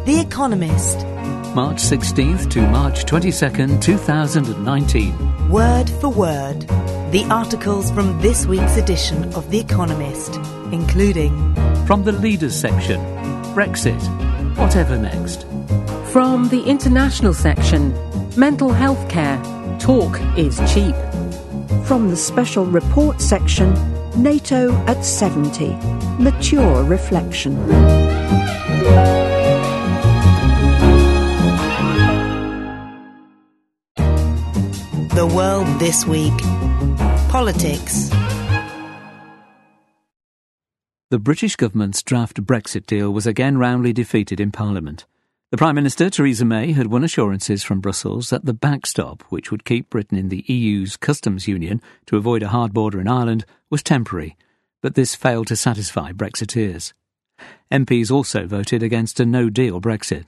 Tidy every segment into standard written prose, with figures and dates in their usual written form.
The Economist. March 16th to March 22nd, 2019. Word for word. The articles from this week's edition of The Economist, including... From the Leaders section, Brexit, whatever next. From the International section, Mental Health Care, talk is cheap. From the Special Report section, NATO at 70, mature reflection. The World This Week. Politics. The British government's draft Brexit deal was again roundly defeated in Parliament. The Prime Minister, Theresa May, had won assurances from Brussels that the backstop, which would keep Britain in the EU's customs union to avoid a hard border in Ireland, was temporary, but this failed to satisfy Brexiteers. MPs also voted against a no-deal Brexit.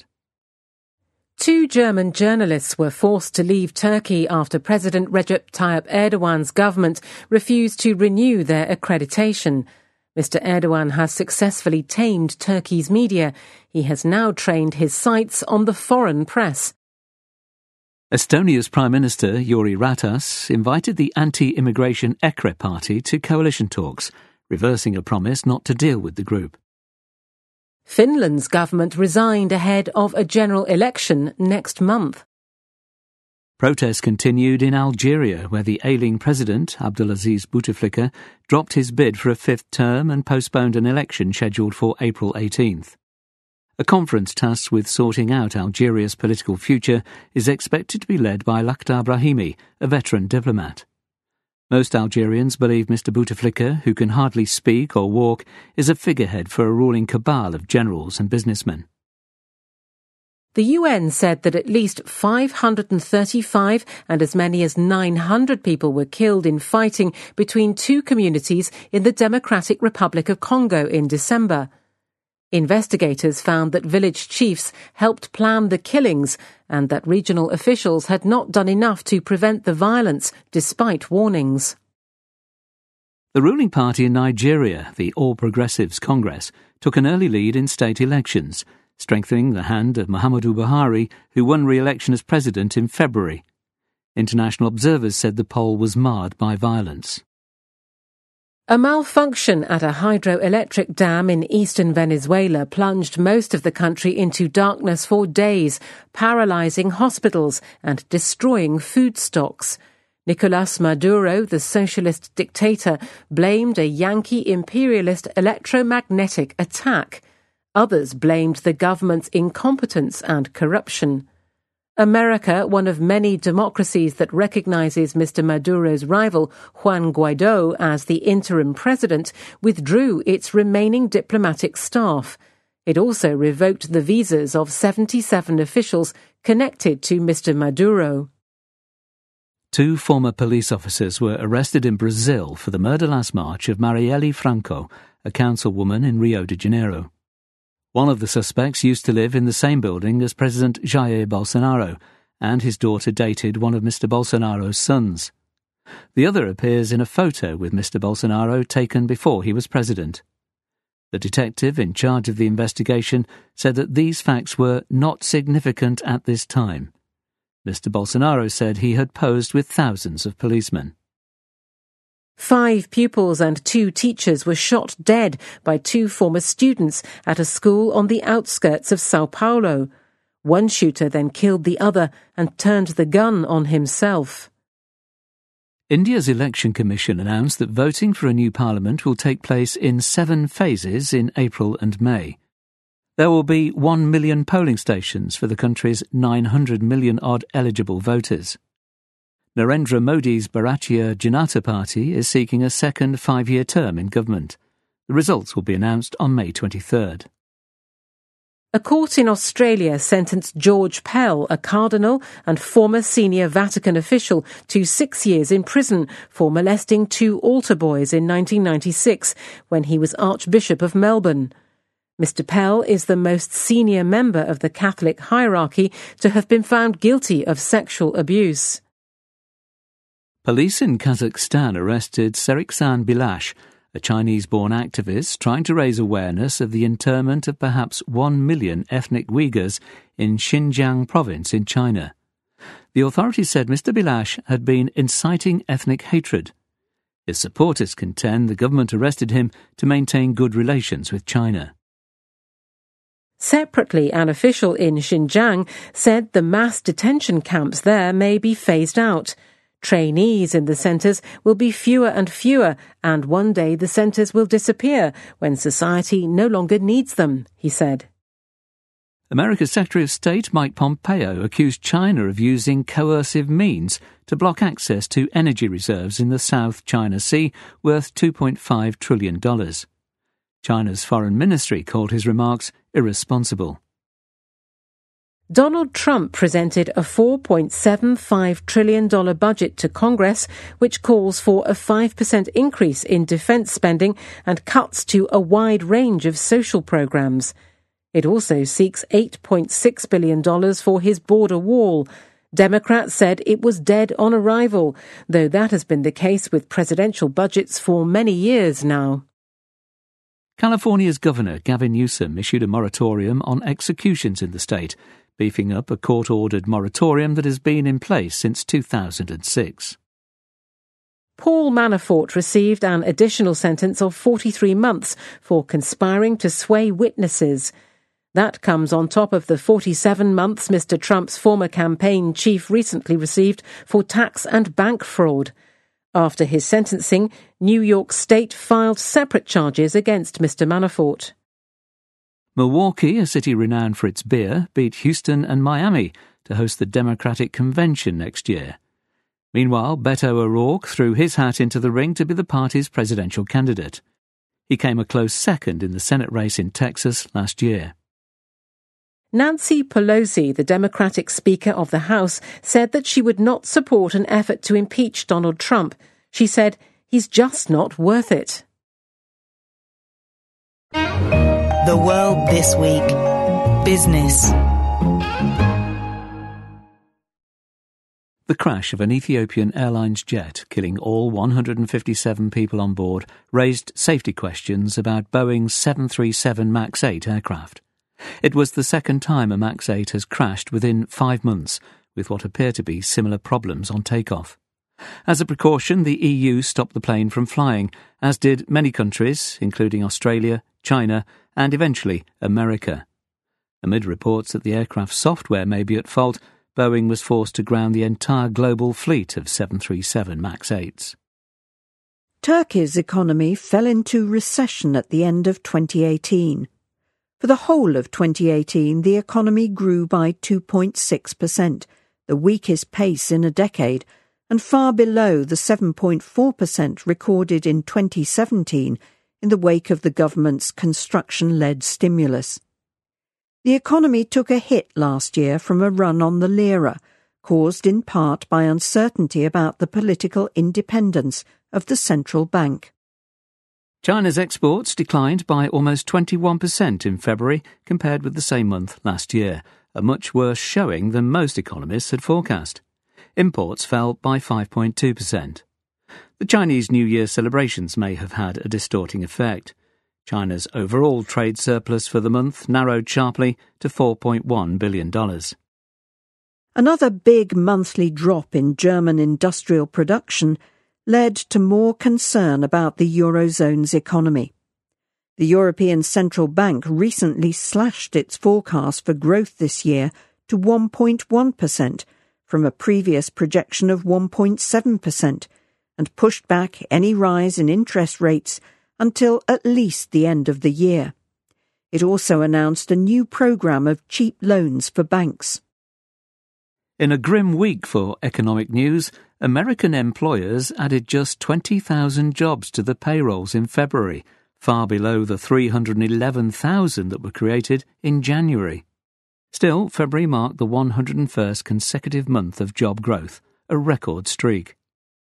2 German journalists were forced to leave Turkey after President Recep Tayyip Erdogan's government refused to renew their accreditation. Mr. Erdogan has successfully tamed Turkey's media. He has now trained his sights on the foreign press. Estonia's Prime Minister, Jüri Ratas, invited the anti-immigration EKRE party to coalition talks, reversing a promise not to deal with the group. Finland's government resigned ahead of a general election next month. Protests continued in Algeria, where the ailing president, Abdelaziz Bouteflika, dropped his bid for a 5th term and postponed an election scheduled for April 18th. A conference tasked with sorting out Algeria's political future is expected to be led by Lakhdar Brahimi, a veteran diplomat. Most Algerians believe Mr. Bouteflika, who can hardly speak or walk, is a figurehead for a ruling cabal of generals and businessmen. The UN said that at least 535 and as many as 900 people were killed in fighting between 2 communities in the Democratic Republic of Congo in December. Investigators found that village chiefs helped plan the killings and that regional officials had not done enough to prevent the violence, despite warnings. The ruling party in Nigeria, the All Progressives Congress, took an early lead in state elections, strengthening the hand of Muhammadu Buhari, who won re-election as president in February. International observers said the poll was marred by violence. A malfunction at a hydroelectric dam in eastern Venezuela plunged most of the country into darkness for days, paralyzing hospitals and destroying food stocks. Nicolás Maduro, the socialist dictator, blamed a Yankee imperialist electromagnetic attack. Others blamed the government's incompetence and corruption. America, one of many democracies that recognizes Mr. Maduro's rival, Juan Guaidó, as the interim president, withdrew its remaining diplomatic staff. It also revoked the visas of 77 officials connected to Mr. Maduro. 2 former police officers were arrested in Brazil for the murder last March of Marielle Franco, a councilwoman in Rio de Janeiro. One of the suspects used to live in the same building as President Jair Bolsonaro, and his daughter dated one of Mr. Bolsonaro's sons. The other appears in a photo with Mr. Bolsonaro taken before he was president. The detective in charge of the investigation said that these facts were not significant at this time. Mr. Bolsonaro said he had posed with thousands of policemen. 5 pupils and 2 teachers were shot dead by 2 former students at a school on the outskirts of Sao Paulo. One shooter then killed the other and turned the gun on himself. India's Election Commission announced that voting for a new parliament will take place in 7 phases in April and May. There will be 1 million polling stations for the country's 900 million-odd eligible voters. Narendra Modi's Bharatiya Janata Party is seeking a second 5-year term in government. The results will be announced on May 23rd. A court in Australia sentenced George Pell, a cardinal and former senior Vatican official, to 6 years in prison for molesting 2 altar boys in 1996 when he was Archbishop of Melbourne. Mr. Pell is the most senior member of the Catholic hierarchy to have been found guilty of sexual abuse. Police in Kazakhstan arrested Seriksan Bilash, a Chinese-born activist trying to raise awareness of the internment of perhaps 1 million ethnic Uyghurs in Xinjiang province in China. The authorities said Mr. Bilash had been inciting ethnic hatred. His supporters contend the government arrested him to maintain good relations with China. Separately, an official in Xinjiang said the mass detention camps there may be phased out. Trainees in the centres will be fewer and fewer, and one day the centres will disappear when society no longer needs them, he said. America's Secretary of State Mike Pompeo accused China of using coercive means to block access to energy reserves in the South China Sea worth $2.5 trillion. China's foreign ministry called his remarks irresponsible. Donald Trump presented a $4.75 trillion budget to Congress, which calls for a 5% increase in defense spending and cuts to a wide range of social programs. It also seeks $8.6 billion for his border wall. Democrats said it was dead on arrival, though that has been the case with presidential budgets for many years now. California's Governor Gavin Newsom issued a moratorium on executions in the state, beefing up a court-ordered moratorium that has been in place since 2006. Paul Manafort received an additional sentence of 43 months for conspiring to sway witnesses. That comes on top of the 47 months Mr. Trump's former campaign chief recently received for tax and bank fraud. After his sentencing, New York State filed separate charges against Mr. Manafort. Milwaukee, a city renowned for its beer, beat Houston and Miami to host the Democratic Convention next year. Meanwhile, Beto O'Rourke threw his hat into the ring to be the party's presidential candidate. He came a close second in the Senate race in Texas last year. Nancy Pelosi, the Democratic Speaker of the House, said that she would not support an effort to impeach Donald Trump. She said, "He's just not worth it." The World This Week. Business. The crash of an Ethiopian Airlines jet, killing all 157 people on board, raised safety questions about Boeing's 737 MAX 8 aircraft. It was the second time a MAX 8 has crashed within 5 months, with what appear to be similar problems on takeoff. As a precaution, the EU stopped the plane from flying, as did many countries, including Australia, China, and eventually America. Amid reports that the aircraft's software may be at fault, Boeing was forced to ground the entire global fleet of 737 MAX 8s. Turkey's economy fell into recession at the end of 2018. For the whole of 2018, the economy grew by 2.6%, the weakest pace in a decade, and far below the 7.4% recorded in 2017 in the wake of the government's construction-led stimulus. The economy took a hit last year from a run on the lira, caused in part by uncertainty about the political independence of the central bank. China's exports declined by almost 21% in February compared with the same month last year, a much worse showing than most economists had forecast. Imports fell by 5.2%. The Chinese New Year celebrations may have had a distorting effect. China's overall trade surplus for the month narrowed sharply to $4.1 billion. Another big monthly drop in German industrial production led to more concern about the Eurozone's economy. The European Central Bank recently slashed its forecast for growth this year to 1.1% from a previous projection of 1.7% and pushed back any rise in interest rates until at least the end of the year. It also announced a new program of cheap loans for banks. In a grim week for economic news, American employers added just 20,000 jobs to the payrolls in February, far below the 311,000 that were created in January. Still, February marked the 101st consecutive month of job growth, a record streak.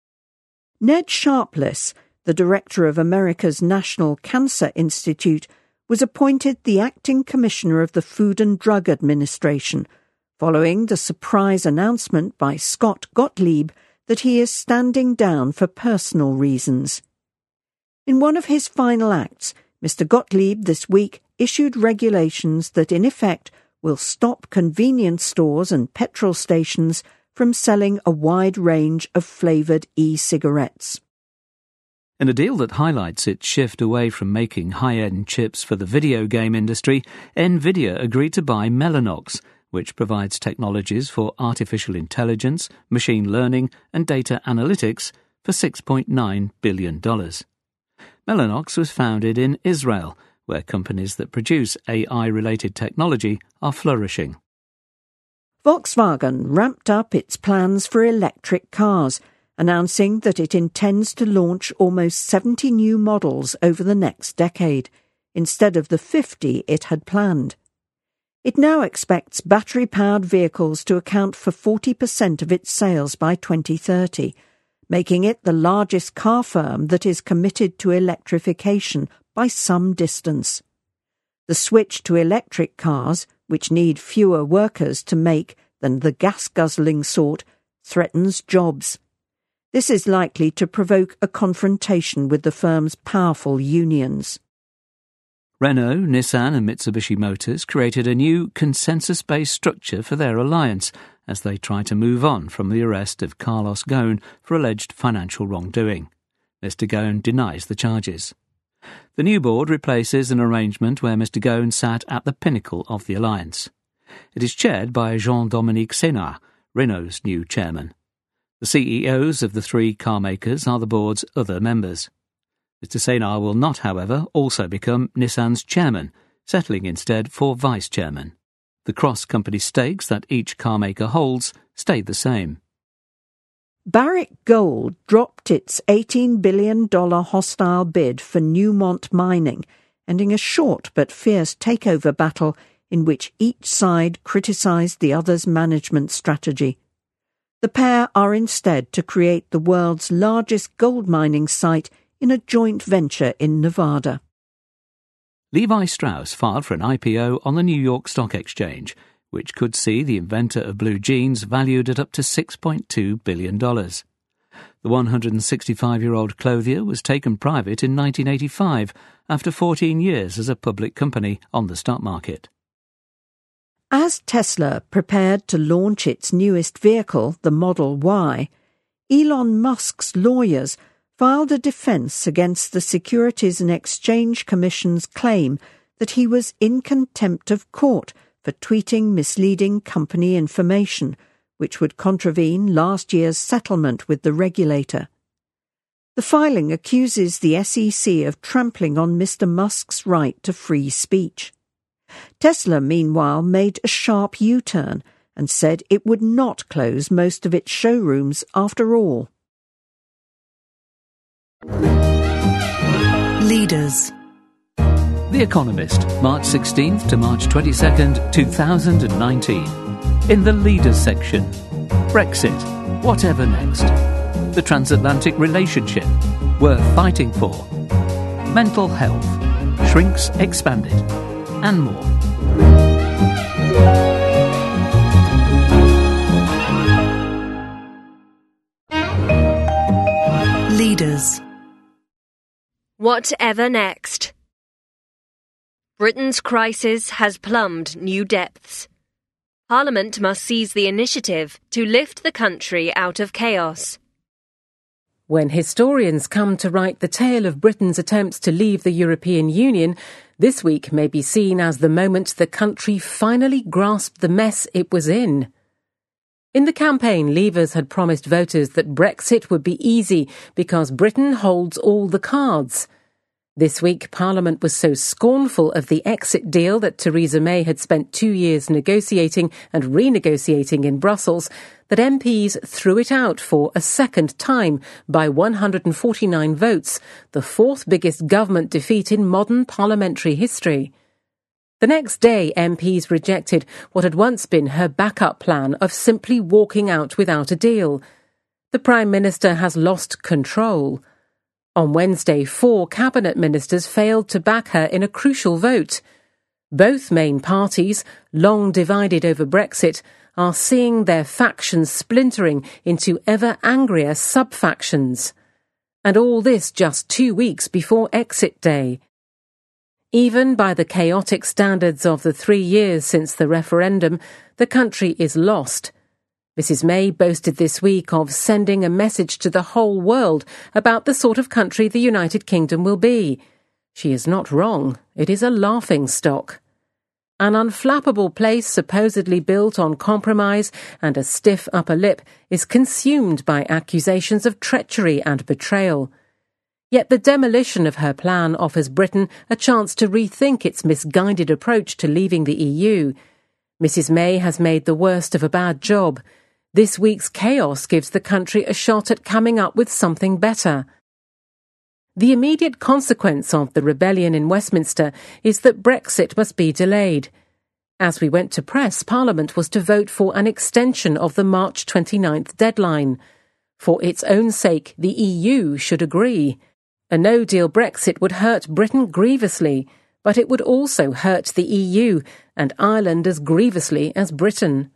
Ned Sharpless, the director of America's National Cancer Institute, was appointed the acting commissioner of the Food and Drug Administration, following the surprise announcement by Scott Gottlieb that he is standing down for personal reasons. In one of his final acts, Mr. Gottlieb this week issued regulations that in effect will stop convenience stores and petrol stations from selling a wide range of flavoured e-cigarettes. In a deal that highlights its shift away from making high-end chips for the video game industry, NVIDIA agreed to buy Mellanox, which provides technologies for artificial intelligence, machine learning and data analytics for $6.9 billion. Mellanox was founded in Israel, where companies that produce AI-related technology are flourishing. Volkswagen ramped up its plans for electric cars, announcing that it intends to launch almost 70 new models over the next decade, instead of the 50 it had planned. It now expects battery-powered vehicles to account for 40% of its sales by 2030, making it the largest car firm that is committed to electrification by some distance. The switch to electric cars, which need fewer workers to make than the gas-guzzling sort, threatens jobs. This is likely to provoke a confrontation with the firm's powerful unions. Renault, Nissan and Mitsubishi Motors created a new consensus-based structure for their alliance as they try to move on from the arrest of Carlos Ghosn for alleged financial wrongdoing. Mr. Ghosn denies the charges. The new board replaces an arrangement where Mr. Ghosn sat at the pinnacle of the alliance. It is chaired by Jean-Dominique Senard, Renault's new chairman. The CEOs of the three car makers are the board's other members. Mr. Senard will not, however, also become Nissan's chairman, settling instead for vice-chairman. The cross-company stakes that each car maker holds stayed the same. Barrick Gold dropped its $18 billion hostile bid for Newmont Mining, ending a short but fierce takeover battle in which each side criticised the other's management strategy. The pair are instead to create the world's largest gold mining site in a joint venture in Nevada. Levi Strauss filed for an IPO on the New York Stock Exchange, which could see the inventor of blue jeans valued at up to $6.2 billion. The 165-year-old clothier was taken private in 1985 after 14 years as a public company on the stock market. As Tesla prepared to launch its newest vehicle, the Model Y, Elon Musk's lawyers filed a defense against the Securities and Exchange Commission's claim that he was in contempt of court for tweeting misleading company information, which would contravene last year's settlement with the regulator. The filing accuses the SEC of trampling on Mr. Musk's right to free speech. Tesla, meanwhile, made a sharp U-turn and said it would not close most of its showrooms after all. Leaders. The Economist, March 16th to March 22nd, 2019. In the Leaders section, Brexit, whatever next? The transatlantic relationship, worth fighting for. Mental health, shrinks expanded, and more. Leaders. Whatever next? Britain's crisis has plumbed new depths. Parliament must seize the initiative to lift the country out of chaos. When historians come to write the tale of Britain's attempts to leave the European Union, this week may be seen as the moment the country finally grasped the mess it was in. In the campaign, Leavers had promised voters that Brexit would be easy because Britain holds all the cards. This week, Parliament was so scornful of the exit deal that Theresa May had spent 2 years negotiating and renegotiating in Brussels that MPs threw it out for a second time by 149 votes, the fourth biggest government defeat in modern parliamentary history. The next day, MPs rejected what had once been her backup plan of simply walking out without a deal. The Prime Minister has lost control. On Wednesday, 4 cabinet ministers failed to back her in a crucial vote. Both main parties, long divided over Brexit, are seeing their factions splintering into ever angrier sub-factions. And all this just 2 weeks before exit day. Even by the chaotic standards of the 3 years since the referendum, the country is lost. Mrs May boasted this week of sending a message to the whole world about the sort of country the United Kingdom will be. She is not wrong. It is a laughingstock. An unflappable place supposedly built on compromise and a stiff upper lip is consumed by accusations of treachery and betrayal. Yet the demolition of her plan offers Britain a chance to rethink its misguided approach to leaving the EU. Mrs May has made the worst of a bad job. This week's chaos gives the country a shot at coming up with something better. The immediate consequence of the rebellion in Westminster is that Brexit must be delayed. As we went to press, Parliament was to vote for an extension of the March 29th deadline. For its own sake, the EU should agree. A no-deal Brexit would hurt Britain grievously, but it would also hurt the EU and Ireland as grievously as Britain.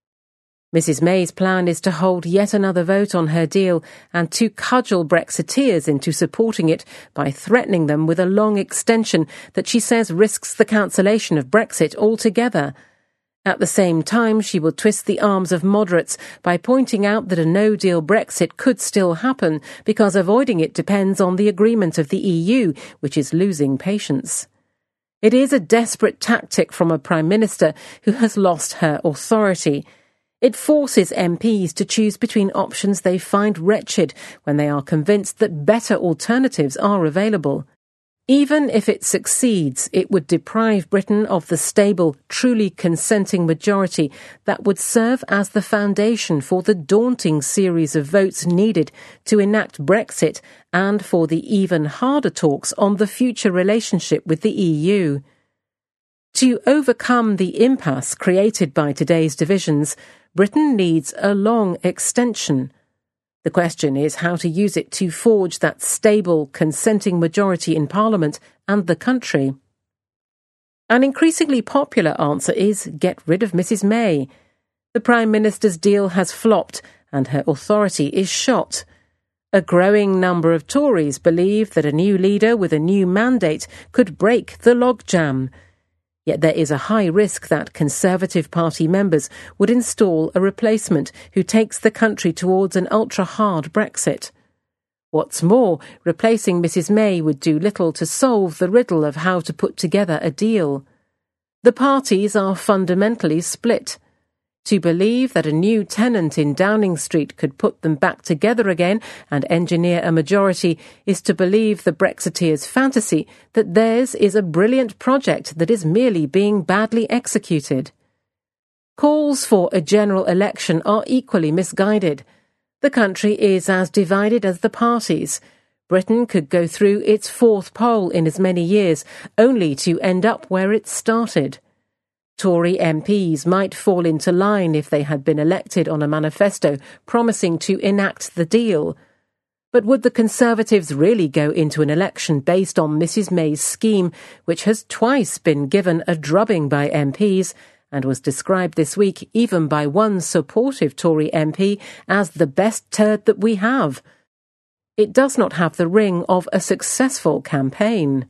Mrs May's plan is to hold yet another vote on her deal and to cudgel Brexiteers into supporting it by threatening them with a long extension that she says risks the cancellation of Brexit altogether. At the same time, she will twist the arms of moderates by pointing out that a no-deal Brexit could still happen because avoiding it depends on the agreement of the EU, which is losing patience. It is a desperate tactic from a Prime Minister who has lost her authority. It forces MPs to choose between options they find wretched when they are convinced that better alternatives are available. Even if it succeeds, it would deprive Britain of the stable, truly consenting majority that would serve as the foundation for the daunting series of votes needed to enact Brexit and for the even harder talks on the future relationship with the EU. To overcome the impasse created by today's divisions, Britain needs a long extension. The question is how to use it to forge that stable, consenting majority in Parliament and the country. An increasingly popular answer is get rid of Mrs May. The Prime Minister's deal has flopped and her authority is shot. A growing number of Tories believe that a new leader with a new mandate could break the logjam. Yet there is a high risk that Conservative Party members would install a replacement who takes the country towards an ultra-hard Brexit. What's more, replacing Mrs May would do little to solve the riddle of how to put together a deal. The parties are fundamentally split. To believe that a new tenant in Downing Street could put them back together again and engineer a majority is to believe the Brexiteers' fantasy that theirs is a brilliant project that is merely being badly executed. Calls for a general election are equally misguided. The country is as divided as the parties. Britain could go through its fourth poll in as many years, only to end up where it started. Tory MPs might fall into line if they had been elected on a manifesto promising to enact the deal. But would the Conservatives really go into an election based on Mrs May's scheme, which has twice been given a drubbing by MPs and was described this week even by one supportive Tory MP as the best turd that we have? It does not have the ring of a successful campaign.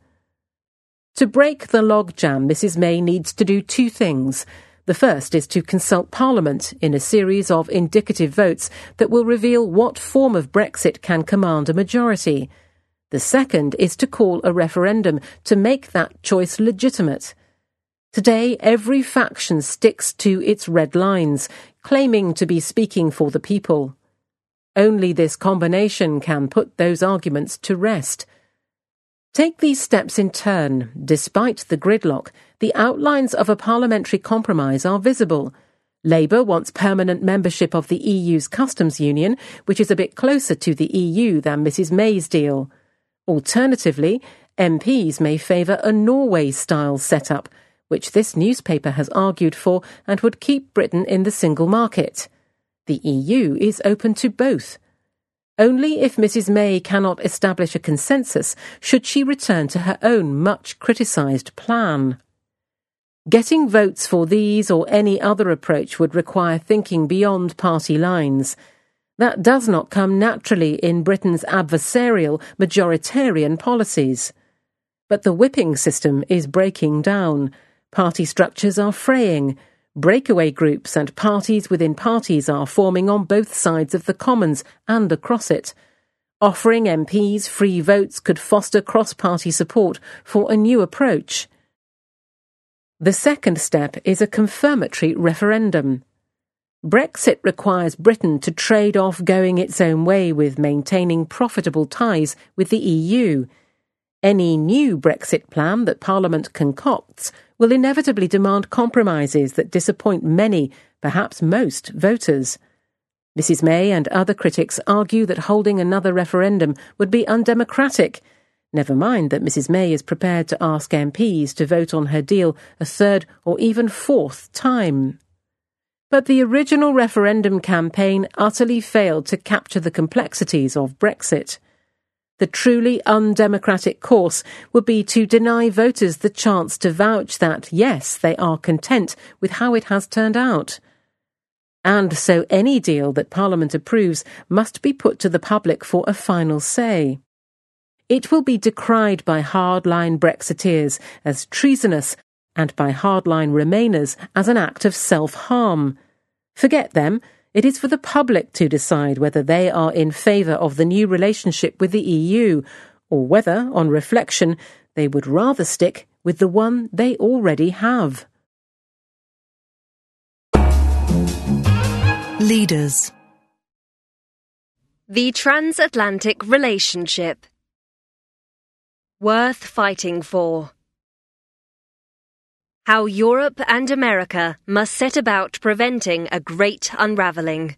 To break the logjam, Mrs May needs to do two things. The first is to consult Parliament in a series of indicative votes that will reveal what form of Brexit can command a majority. The second is to call a referendum to make that choice legitimate. Today, every faction sticks to its red lines, claiming to be speaking for the people. Only this combination can put those arguments to rest. Take these steps in turn. Despite the gridlock, the outlines of a parliamentary compromise are visible. Labour wants permanent membership of the EU's customs union, which is a bit closer to the EU than Mrs May's deal. Alternatively, MPs may favour a Norway-style setup, which this newspaper has argued for and would keep Britain in the single market. The EU is open to both. Only if Mrs May cannot establish a consensus should she return to her own much criticised plan. Getting votes for these or any other approach would require thinking beyond party lines. That does not come naturally in Britain's adversarial, majoritarian policies. But the whipping system is breaking down. Party structures are fraying. Breakaway groups and parties within parties are forming on both sides of the Commons and across it. Offering MPs free votes could foster cross-party support for a new approach. The second step is a confirmatory referendum. Brexit requires Britain to trade off going its own way with maintaining profitable ties with the EU. Any new Brexit plan that Parliament concocts will inevitably demand compromises that disappoint many, perhaps most, voters. Mrs May and other critics argue that holding another referendum would be undemocratic. Never mind that Mrs May is prepared to ask MPs to vote on her deal a third or even fourth time. But the original referendum campaign utterly failed to capture the complexities of Brexit. The truly undemocratic course would be to deny voters the chance to vouch that, yes, they are content with how it has turned out. And so any deal that Parliament approves must be put to the public for a final say. It will be decried by hardline Brexiteers as treasonous and by hardline Remainers as an act of self-harm. Forget them. It is for the public to decide whether they are in favour of the new relationship with the EU, or whether, on reflection, they would rather stick with the one they already have. Leaders. The transatlantic relationship. Worth fighting for. How Europe and America must set about preventing a great unravelling.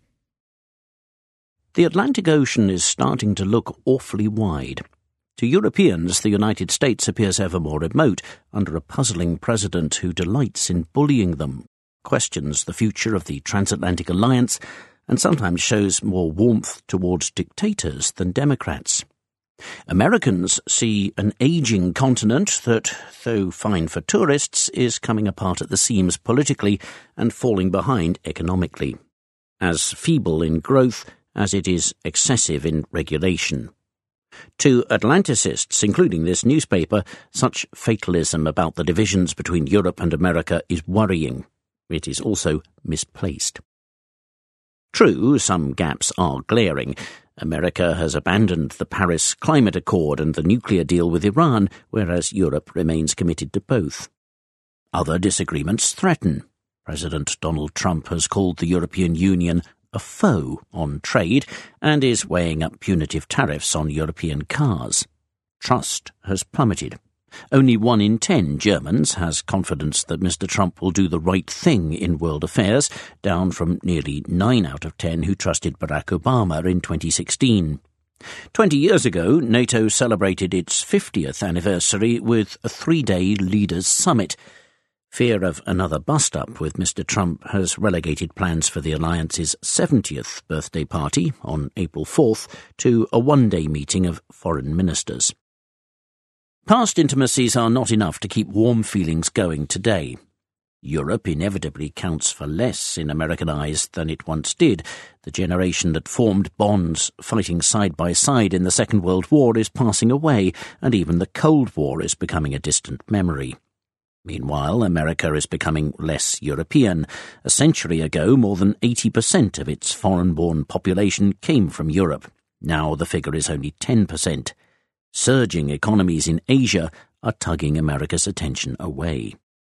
The Atlantic Ocean is starting to look awfully wide. To Europeans, the United States appears ever more remote, under a puzzling president who delights in bullying them, questions the future of the transatlantic alliance, and sometimes shows more warmth towards dictators than Democrats. Americans see an ageing continent that, though fine for tourists, is coming apart at the seams politically and falling behind economically, as feeble in growth as it is excessive in regulation. To Atlanticists, including this newspaper, such fatalism about the divisions between Europe and America is worrying. It is also misplaced. True, some gaps are glaring. America has abandoned the Paris Climate Accord and the nuclear deal with Iran, whereas Europe remains committed to both. Other disagreements threaten. President Donald Trump has called the European Union a foe on trade and is weighing up punitive tariffs on European cars. Trust has plummeted. Only 1 in 10 Germans has confidence that Mr. Trump will do the right thing in world affairs, down from nearly 9 out of 10 who trusted Barack Obama in 2016. 20 years ago, NATO celebrated its 50th anniversary with a 3-day leaders' summit. Fear of another bust-up with Mr. Trump has relegated plans for the alliance's 70th birthday party on April 4th to a 1-day meeting of foreign ministers. Past intimacies are not enough to keep warm feelings going today. Europe inevitably counts for less in American eyes than it once did. The generation that formed bonds fighting side by side in the Second World War is passing away, and even the Cold War is becoming a distant memory. Meanwhile, America is becoming less European. A century ago, more than 80% of its foreign-born population came from Europe. Now the figure is only 10%. Surging economies in Asia are tugging America's attention away.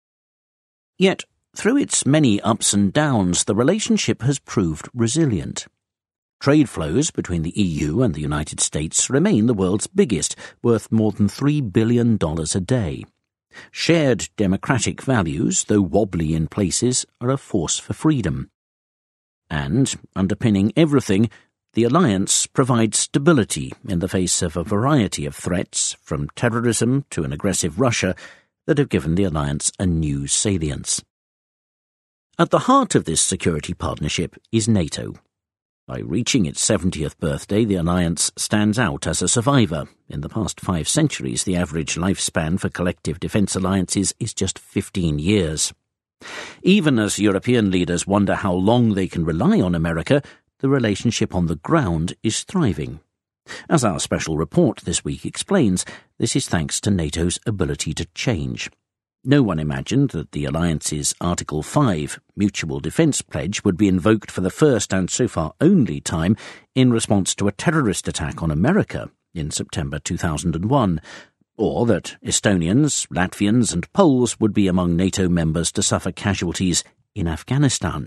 Yet, through its many ups and downs, the relationship has proved resilient. Trade flows between the EU and the United States remain the world's biggest, worth more than $3 billion a day. Shared democratic values, though wobbly in places, are a force for freedom. And, underpinning everything, the alliance provides stability in the face of a variety of threats, from terrorism to an aggressive Russia, that have given the alliance a new salience. At the heart of this security partnership is NATO. By reaching its 70th birthday, the alliance stands out as a survivor. In the past 5 centuries, the average lifespan for collective defence alliances is just 15 years. Even as European leaders wonder how long they can rely on America, the relationship on the ground is thriving. As our special report this week explains, this is thanks to NATO's ability to change. No one imagined that the alliance's Article 5 mutual defence pledge would be invoked for the first and so far only time in response to a terrorist attack on America in September 2001, or that Estonians, Latvians and Poles would be among NATO members to suffer casualties in Afghanistan.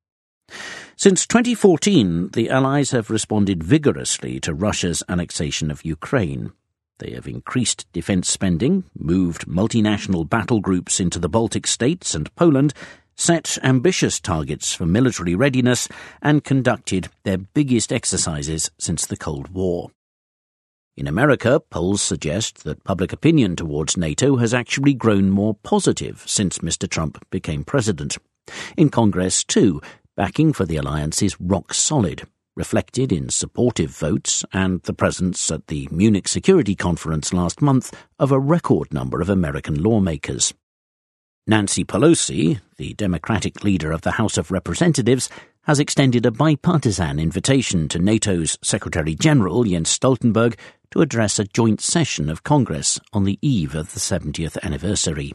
Since 2014, the Allies have responded vigorously to Russia's annexation of Ukraine. They have increased defence spending, moved multinational battle groups into the Baltic states and Poland, set ambitious targets for military readiness, and conducted their biggest exercises since the Cold War. In America, polls suggest that public opinion towards NATO has actually grown more positive since Mr. Trump became president. In Congress, too, backing for the alliance is rock solid, reflected in supportive votes and the presence at the Munich Security Conference last month of a record number of American lawmakers. Nancy Pelosi, the Democratic leader of the House of Representatives, has extended a bipartisan invitation to NATO's Secretary-General Jens Stoltenberg to address a joint session of Congress on the eve of the 70th anniversary.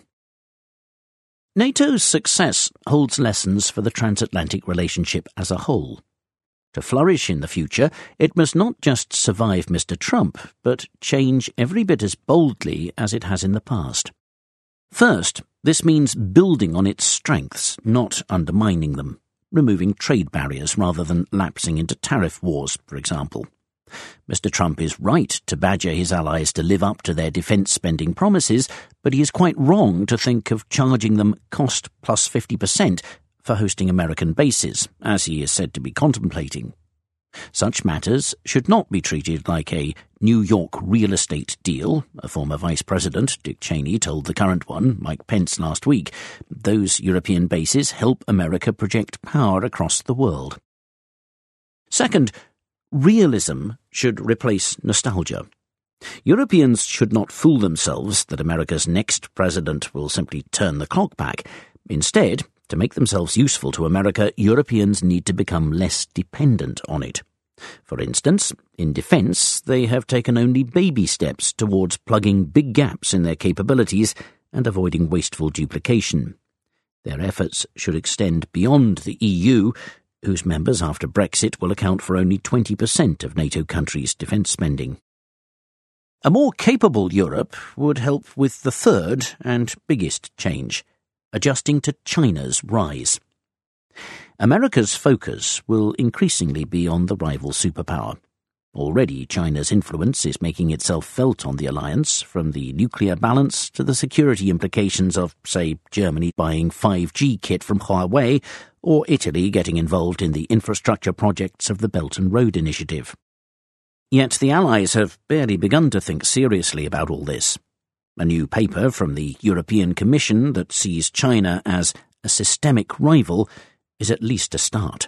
NATO's success holds lessons for the transatlantic relationship as a whole. To flourish in the future, it must not just survive Mr. Trump, but change every bit as boldly as it has in the past. First, this means building on its strengths, not undermining them, removing trade barriers rather than lapsing into tariff wars, for example. Mr. Trump is right to badger his allies to live up to their defence spending promises, but he is quite wrong to think of charging them cost plus 50% for hosting American bases, as he is said to be contemplating. Such matters should not be treated like a New York real estate deal, a former Vice President, Dick Cheney, told the current one, Mike Pence, last week. Those European bases help America project power across the world. Second, realism should replace nostalgia. Europeans should not fool themselves that America's next president will simply turn the clock back. Instead, to make themselves useful to America, Europeans need to become less dependent on it. For instance, in defence, they have taken only baby steps towards plugging big gaps in their capabilities and avoiding wasteful duplication. Their efforts should extend beyond the EU, whose members after Brexit will account for only 20% of NATO countries' defence spending. A more capable Europe would help with the third and biggest change, adjusting to China's rise. America's focus will increasingly be on the rival superpower. Already, China's influence is making itself felt on the alliance, from the nuclear balance to the security implications of, say, Germany buying 5G kit from Huawei, or Italy getting involved in the infrastructure projects of the Belt and Road Initiative. Yet the Allies have barely begun to think seriously about all this. A new paper from the European Commission that sees China as a systemic rival is at least a start.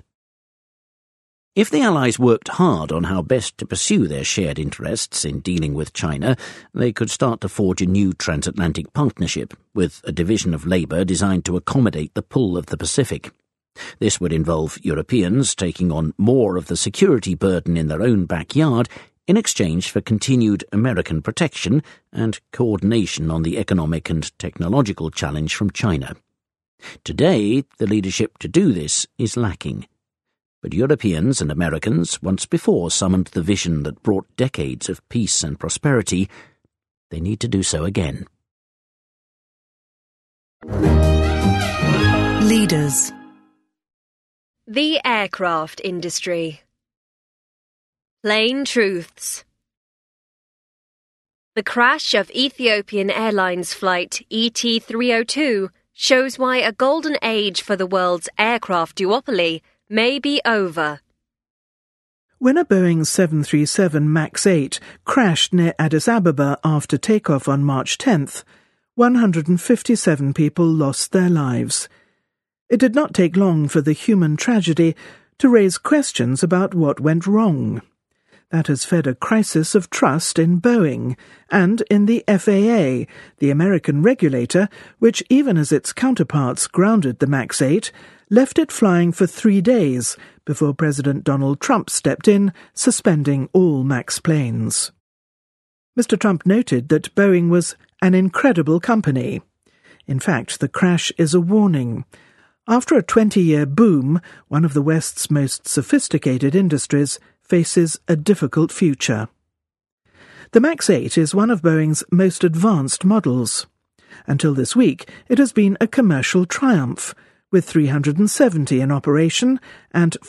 If the Allies worked hard on how best to pursue their shared interests in dealing with China, they could start to forge a new transatlantic partnership, with a division of labour designed to accommodate the pull of the Pacific. This would involve Europeans taking on more of the security burden in their own backyard in exchange for continued American protection and coordination on the economic and technological challenge from China. Today, the leadership to do this is lacking. But Europeans and Americans once before summoned the vision that brought decades of peace and prosperity. They need to do so again. Leaders. The aircraft industry. Plain truths. The crash of Ethiopian Airlines flight ET302 shows why a golden age for the world's aircraft duopoly may be over. When a Boeing 737 MAX 8 crashed near Addis Ababa after takeoff on March 10th, 157 people lost their lives. It did not take long for the human tragedy to raise questions about what went wrong. That has fed a crisis of trust in Boeing and in the FAA, the American regulator, which, even as its counterparts grounded the MAX 8, left it flying for 3 days before President Donald Trump stepped in, suspending all MAX planes. Mr. Trump noted that Boeing was an incredible company. In fact, the crash is a warning. After a 20-year boom, one of the West's most sophisticated industries faces a difficult future. The MAX 8 is one of Boeing's most advanced models. Until this week, it has been a commercial triumph, with 370 in operation and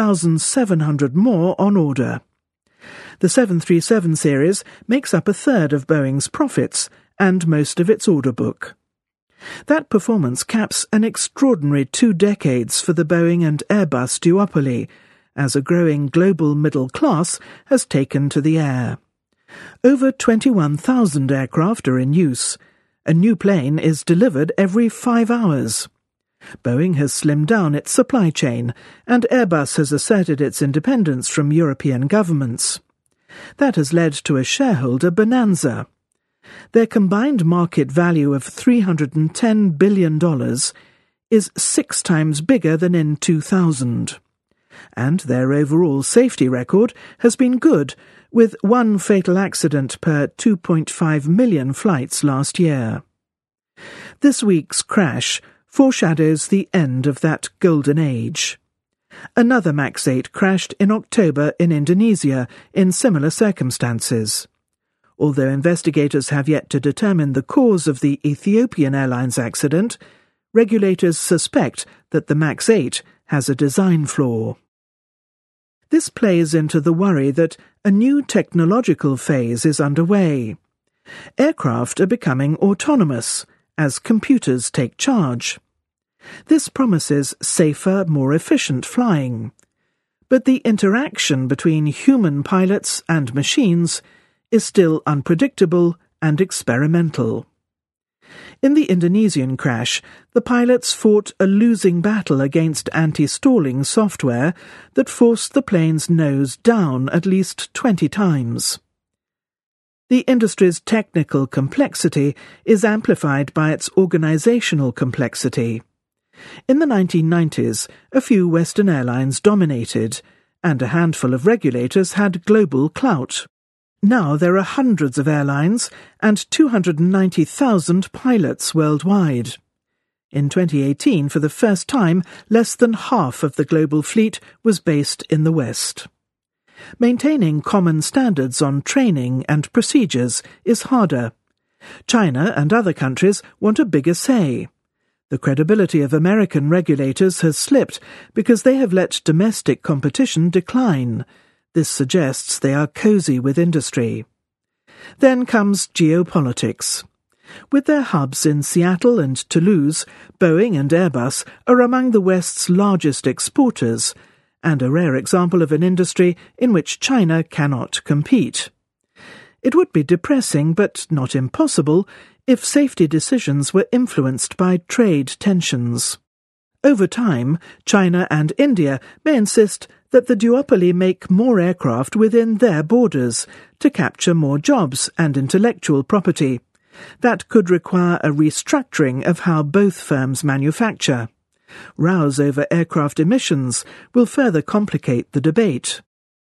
4,700 more on order. The 737 series makes up a third of Boeing's profits and most of its order book. That performance caps an extraordinary 2 decades for the Boeing and Airbus duopoly, as a growing global middle class has taken to the air. Over 21,000 aircraft are in use. A new plane is delivered every 5 hours. Boeing has slimmed down its supply chain, and Airbus has asserted its independence from European governments. That has led to a shareholder bonanza. Their combined market value of $310 billion is 6 times bigger than in 2000. And their overall safety record has been good, with 1 fatal accident per 2.5 million flights last year. This week's crash foreshadows the end of that golden age. Another MAX 8 crashed in October in Indonesia in similar circumstances. Although investigators have yet to determine the cause of the Ethiopian Airlines accident, regulators suspect that the MAX 8 has a design flaw. This plays into the worry that a new technological phase is underway. Aircraft are becoming autonomous as computers take charge. This promises safer, more efficient flying. But the interaction between human pilots and machines is still unpredictable and experimental. In the Indonesian crash, the pilots fought a losing battle against anti-stalling software that forced the plane's nose down at least 20 times. The industry's technical complexity is amplified by its organizational complexity. In the 1990s, a few Western airlines dominated, and a handful of regulators had global clout. Now there are hundreds of airlines and 290,000 pilots worldwide. In 2018, for the first time, less than half of the global fleet was based in the West. Maintaining common standards on training and procedures is harder. China and other countries want a bigger say. The credibility of American regulators has slipped because they have let domestic competition decline. This suggests they are cosy with industry. Then comes geopolitics. With their hubs in Seattle and Toulouse, Boeing and Airbus are among the West's largest exporters, and a rare example of an industry in which China cannot compete. It would be depressing, but not impossible, if safety decisions were influenced by trade tensions. Over time, China and India may insist that the duopoly make more aircraft within their borders to capture more jobs and intellectual property. That could require a restructuring of how both firms manufacture. Rows over aircraft emissions will further complicate the debate.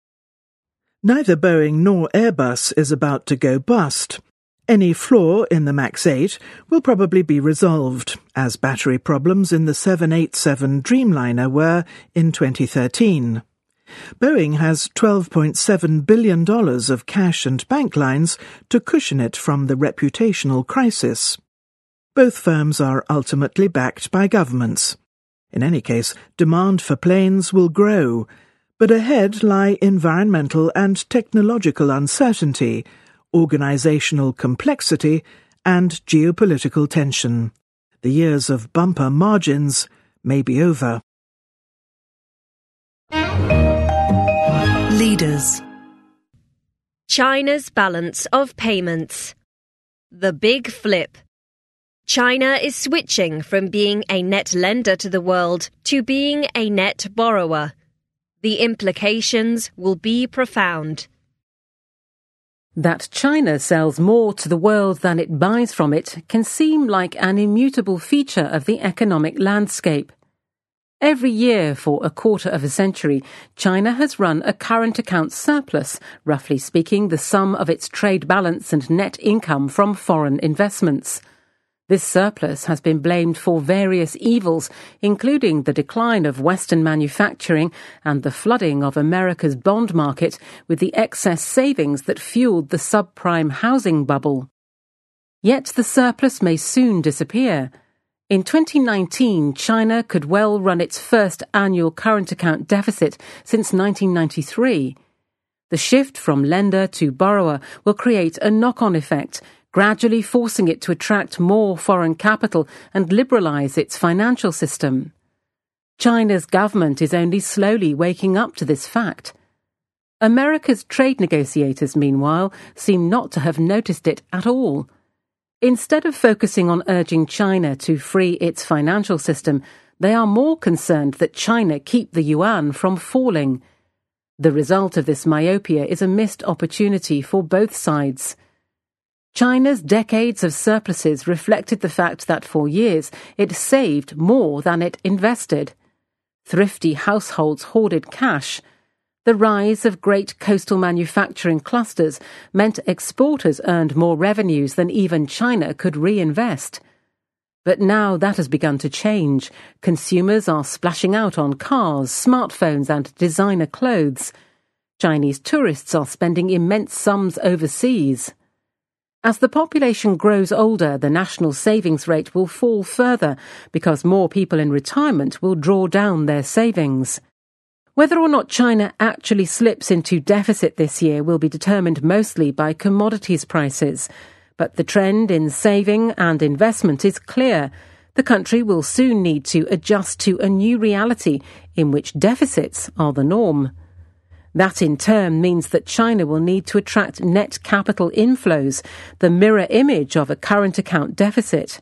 Neither Boeing nor Airbus is about to go bust. Any flaw in the MAX 8 will probably be resolved, as battery problems in the 787 Dreamliner were in 2013. Boeing has $12.7 billion of cash and bank lines to cushion it from the reputational crisis. Both firms are ultimately backed by governments. In any case, demand for planes will grow, but ahead lie environmental and technological uncertainty, organizational complexity, and geopolitical tension. The years of bumper margins may be over. Leaders. China's balance of payments. The big flip. China is switching from being a net lender to the world to being a net borrower. The implications will be profound. That China sells more to the world than it buys from it can seem like an immutable feature of the economic landscape. Every year for a quarter of a century, China has run a current account surplus, roughly speaking the sum of its trade balance and net income from foreign investments. This surplus has been blamed for various evils, including the decline of Western manufacturing and the flooding of America's bond market with the excess savings that fueled the subprime housing bubble. Yet the surplus may soon disappear. In 2019, China could well run its first annual current account deficit since 1993. The shift from lender to borrower will create a knock-on effect, gradually forcing it to attract more foreign capital and liberalize its financial system. China's government is only slowly waking up to this fact. America's trade negotiators, meanwhile, seem not to have noticed it at all. Instead of focusing on urging China to free its financial system, they are more concerned that China keep the yuan from falling. The result of this myopia is a missed opportunity for both sides. China's decades of surpluses reflected the fact that for years it saved more than it invested. Thrifty households hoarded cash. The rise of great coastal manufacturing clusters meant exporters earned more revenues than even China could reinvest. But now that has begun to change. Consumers are splashing out on cars, smartphones and designer clothes. Chinese tourists are spending immense sums overseas. As the population grows older, the national savings rate will fall further because more people in retirement will draw down their savings. Whether or not China actually slips into deficit this year will be determined mostly by commodities prices. But the trend in saving and investment is clear. The country will soon need to adjust to a new reality in which deficits are the norm. That in turn means that China will need to attract net capital inflows, the mirror image of a current account deficit.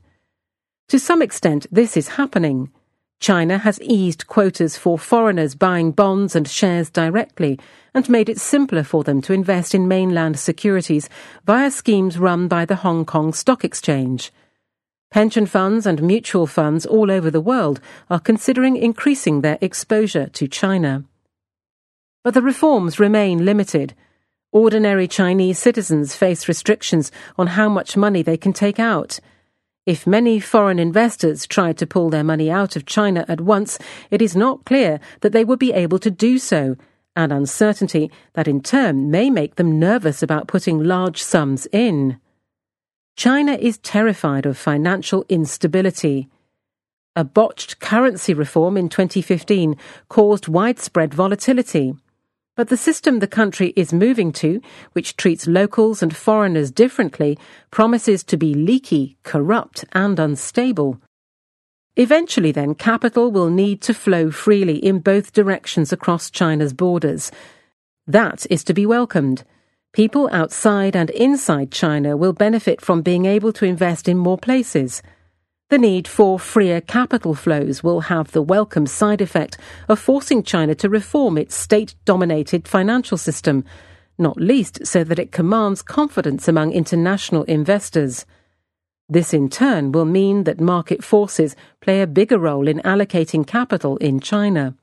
To some extent, this is happening. China has eased quotas for foreigners buying bonds and shares directly and made it simpler for them to invest in mainland securities via schemes run by the Hong Kong Stock Exchange. Pension funds and mutual funds all over the world are considering increasing their exposure to China. But the reforms remain limited. Ordinary Chinese citizens face restrictions on how much money they can take out. If many foreign investors tried to pull their money out of China at once, it is not clear that they would be able to do so, an uncertainty that in turn may make them nervous about putting large sums in. China is terrified of financial instability. A botched currency reform in 2015 caused widespread volatility. But the system the country is moving to, which treats locals and foreigners differently, promises to be leaky, corrupt and unstable. Eventually, then, capital will need to flow freely in both directions across China's borders. That is to be welcomed. People outside and inside China will benefit from being able to invest in more places. The need for freer capital flows will have the welcome side effect of forcing China to reform its state-dominated financial system, not least so that it commands confidence among international investors. This in turn will mean that market forces play a bigger role in allocating capital in China.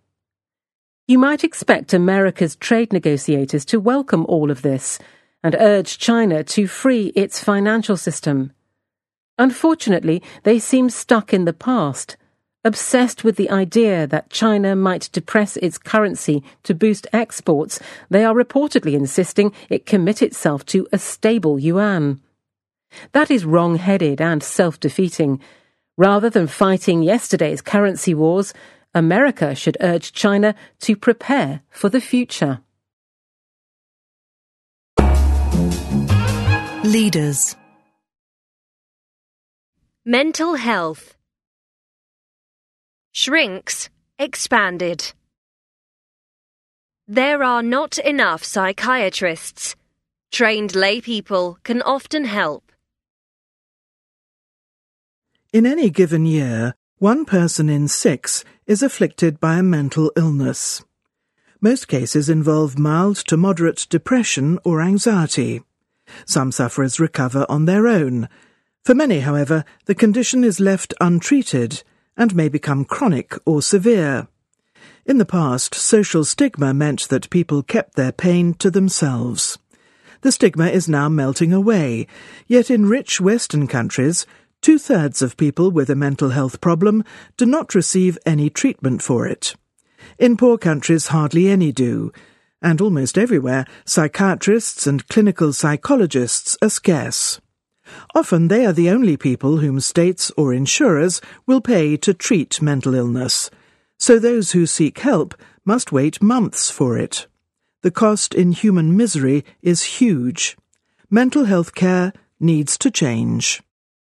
You might expect America's trade negotiators to welcome all of this and urge China to free its financial system. Unfortunately, they seem stuck in the past, obsessed with the idea that China might depress its currency to boost exports. They are reportedly insisting it commit itself to a stable yuan. That is wrong-headed and self-defeating. Rather than fighting yesterday's currency wars, America should urge China to prepare for the future. Leaders. Mental health. Shrinks expanded. There are not enough psychiatrists. Trained laypeople can often help. In any given year, 1 person in 6 is afflicted by a mental illness. Most cases involve mild to moderate depression or anxiety. Some sufferers recover on their own. For many, however, the condition is left untreated, and may become chronic or severe. In the past, social stigma meant that people kept their pain to themselves. The stigma is now melting away, yet in rich Western countries, 2/3 of people with a mental health problem do not receive any treatment for it. In poor countries, hardly any do, and almost everywhere, psychiatrists and clinical psychologists are scarce. Often they are the only people whom states or insurers will pay to treat mental illness, so those who seek help must wait months for it. The cost in human misery is huge. Mental health care needs to change.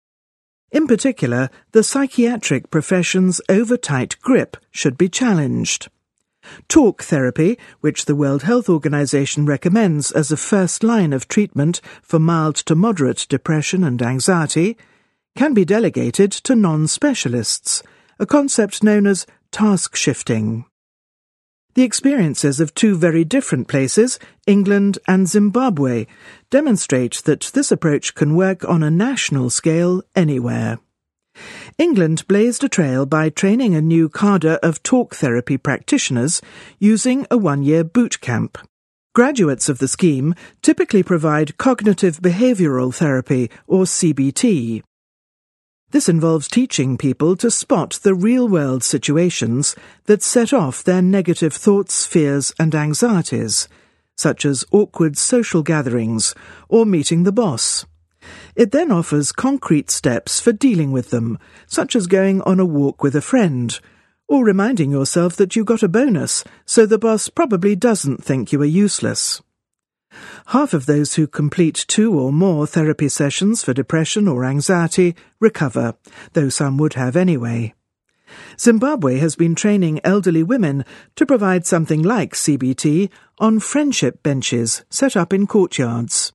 In particular, the psychiatric profession's over-tight grip should be challenged. Talk therapy, which the World Health Organization recommends as a first line of treatment for mild to moderate depression and anxiety, can be delegated to non-specialists, a concept known as task shifting. The experiences of two very different places, England and Zimbabwe, demonstrate that this approach can work on a national scale anywhere. England blazed a trail by training a new cadre of talk therapy practitioners using a 1-year boot camp. Graduates of the scheme typically provide cognitive behavioral therapy, or CBT. This involves teaching people to spot the real-world situations that set off their negative thoughts, fears and anxieties, such as awkward social gatherings or meeting the boss. It then offers concrete steps for dealing with them, such as going on a walk with a friend, or reminding yourself that you got a bonus, so the boss probably doesn't think you are useless. Half of those who complete 2 or more therapy sessions for depression or anxiety recover, though some would have anyway. Zimbabwe has been training elderly women to provide something like CBT on friendship benches set up in courtyards.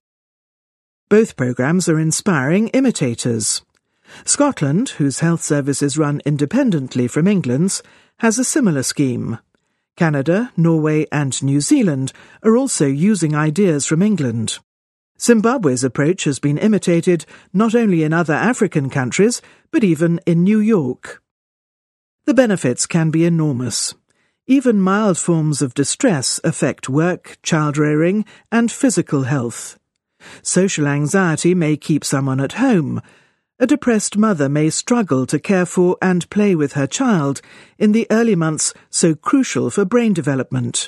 Both programmes are inspiring imitators. Scotland, whose health services run independently from England's, has a similar scheme. Canada, Norway and New Zealand are also using ideas from England. Zimbabwe's approach has been imitated not only in other African countries, but even in New York. The benefits can be enormous. Even mild forms of distress affect work, child-rearing and physical health. Social anxiety may keep someone at home. A depressed mother may struggle to care for and play with her child in the early months so crucial for brain development.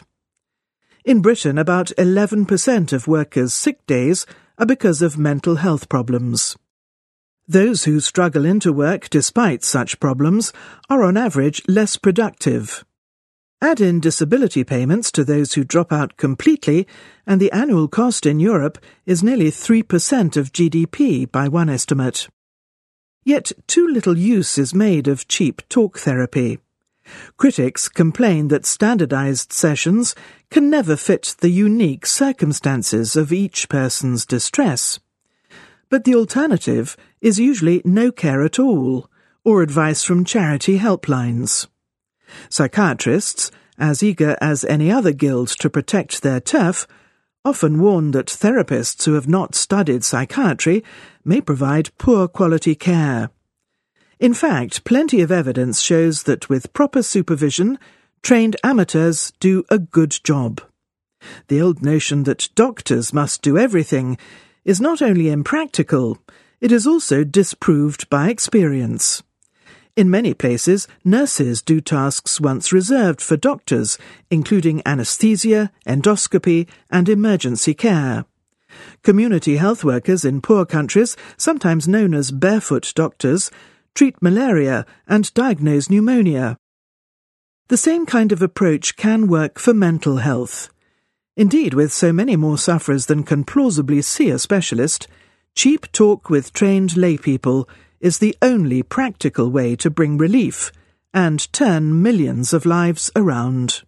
In Britain, about 11% of workers' sick days are because of mental health problems. Those who struggle into work despite such problems are on average less productive. Add in disability payments to those who drop out completely, and the annual cost in Europe is nearly 3% of GDP by one estimate. Yet too little use is made of cheap talk therapy. Critics complain that standardized sessions can never fit the unique circumstances of each person's distress. But the alternative is usually no care at all, or advice from charity helplines. Psychiatrists, as eager as any other guild to protect their turf, often warn that therapists who have not studied psychiatry may provide poor quality care. In fact, plenty of evidence shows that with proper supervision, trained amateurs do a good job. The old notion that doctors must do everything is not only impractical, it is also disproved by experience. In many places, nurses do tasks once reserved for doctors, including anesthesia, endoscopy, and emergency care. Community health workers in poor countries, sometimes known as barefoot doctors, treat malaria and diagnose pneumonia. The same kind of approach can work for mental health. Indeed, with so many more sufferers than can plausibly see a specialist, cheap talk with trained laypeople is the only practical way to bring relief and turn millions of lives around.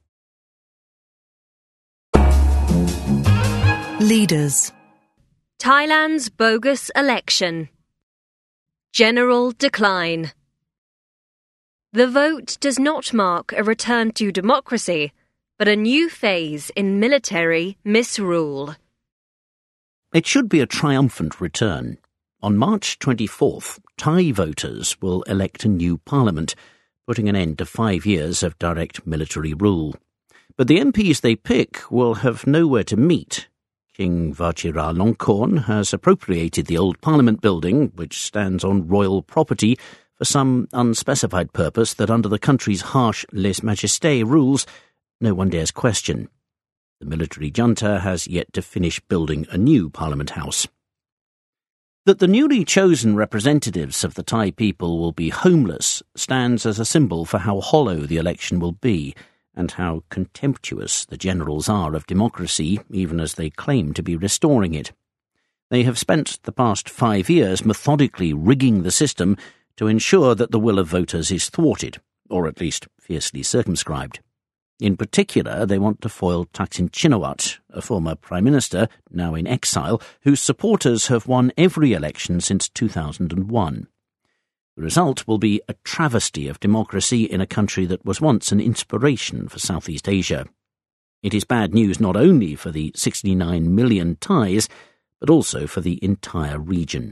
Leaders. Thailand's bogus election. General decline. The vote does not mark a return to democracy, but a new phase in military misrule. It should be a triumphant return. On March 24th, Thai voters will elect a new parliament, putting an end to 5 years of direct military rule. But the MPs they pick will have nowhere to meet. King Vajiralongkorn has appropriated the old Parliament building, which stands on royal property, for some unspecified purpose that under the country's harsh lèse majesté rules no one dares question. The military junta has yet to finish building a new Parliament House. That the newly chosen representatives of the Thai people will be homeless stands as a symbol for how hollow the election will be, and how contemptuous the generals are of democracy, even as they claim to be restoring it. They have spent the past 5 years methodically rigging the system to ensure that the will of voters is thwarted, or at least fiercely circumscribed. In particular, they want to foil Thaksin Shinawatra, a former Prime Minister, now in exile, whose supporters have won every election since 2001. The result will be a travesty of democracy in a country that was once an inspiration for Southeast Asia. It is bad news not only for the 69 million Thais, but also for the entire region.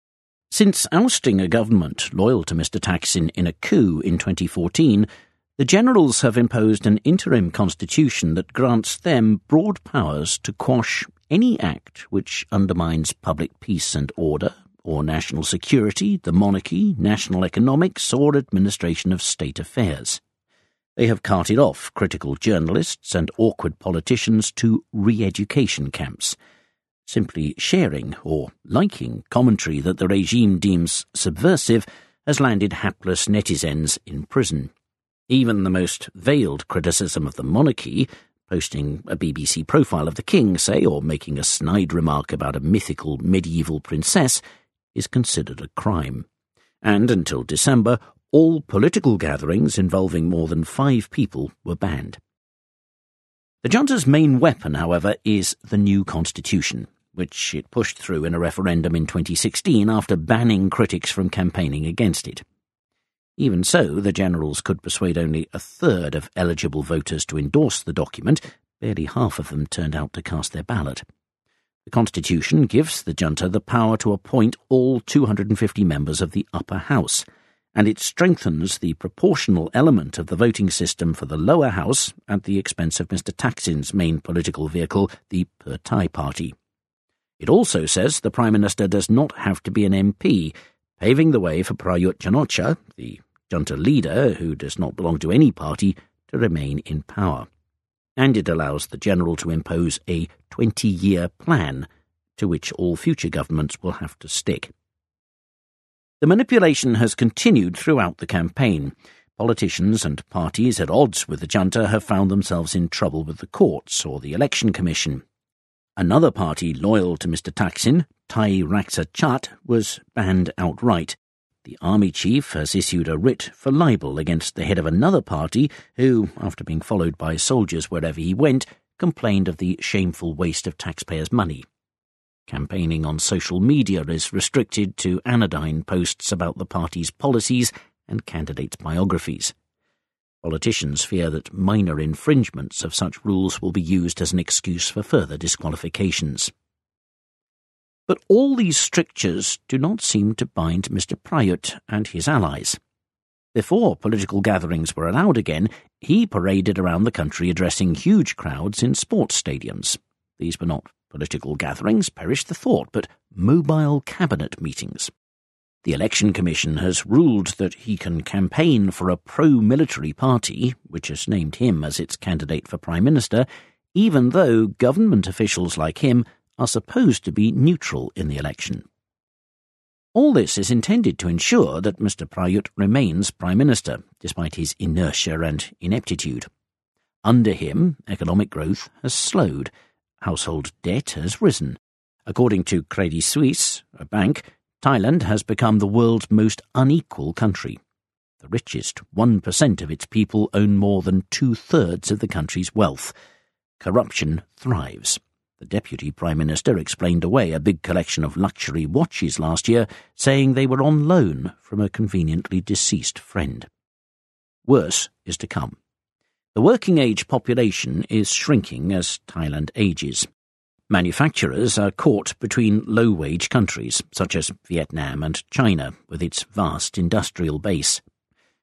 Since ousting a government loyal to Mr. Thaksin in a coup in 2014, the generals have imposed an interim constitution that grants them broad powers to quash any act which undermines public peace and order, or national security, the monarchy, national economics, or administration of state affairs. They have carted off critical journalists and awkward politicians to re-education camps, simply sharing or liking commentary that the regime deems subversive has landed hapless netizens in prison. Even the most veiled criticism of the monarchy, posting a BBC profile of the king, say, or making a snide remark about a mythical medieval princess, is considered a crime. And until December, all political gatherings involving more than 5 people were banned. The junta's main weapon, however, is the new constitution, which it pushed through in a referendum in 2016 after banning critics from campaigning against it. Even so, the generals could persuade only a third of eligible voters to endorse the document. Barely half of them turned out to cast their ballot. The Constitution gives the junta the power to appoint all 250 members of the upper house, and it strengthens the proportional element of the voting system for the lower house at the expense of Mr. Thaksin's main political vehicle, the Pheu Thai Party. It also says the Prime Minister does not have to be an MP, paving the way for Prayut Chan-o-cha, the junta leader who does not belong to any party, to remain in power. And it allows the general to impose a 20-year plan to which all future governments will have to stick. The manipulation has continued throughout the campaign. Politicians and parties at odds with the junta have found themselves in trouble with the courts or the election commission. Another party loyal to Mr. Thaksin, Thai Raksa Chat, was banned outright. The army chief has issued a writ for libel against the head of another party who, after being followed by soldiers wherever he went, complained of the shameful waste of taxpayers' money. Campaigning on social media is restricted to anodyne posts about the party's policies and candidates' biographies. Politicians fear that minor infringements of such rules will be used as an excuse for further disqualifications. But all these strictures do not seem to bind Mr. Prayut and his allies. Before political gatherings were allowed again, he paraded around the country addressing huge crowds in sports stadiums. These were not political gatherings, perish the thought, but mobile cabinet meetings. The Election Commission has ruled that he can campaign for a pro-military party, which has named him as its candidate for Prime Minister, even though government officials like him are supposed to be neutral in the election. All this is intended to ensure that Mr. Prayut remains Prime Minister, despite his inertia and ineptitude. Under him, economic growth has slowed. Household debt has risen. According to Credit Suisse, a bank, Thailand has become the world's most unequal country. The richest 1% of its people own more than 2/3 of the country's wealth. Corruption thrives. The Deputy Prime Minister explained away a big collection of luxury watches last year, saying they were on loan from a conveniently deceased friend. Worse is to come. The working-age population is shrinking as Thailand ages. Manufacturers are caught between low-wage countries, such as Vietnam and China, with its vast industrial base.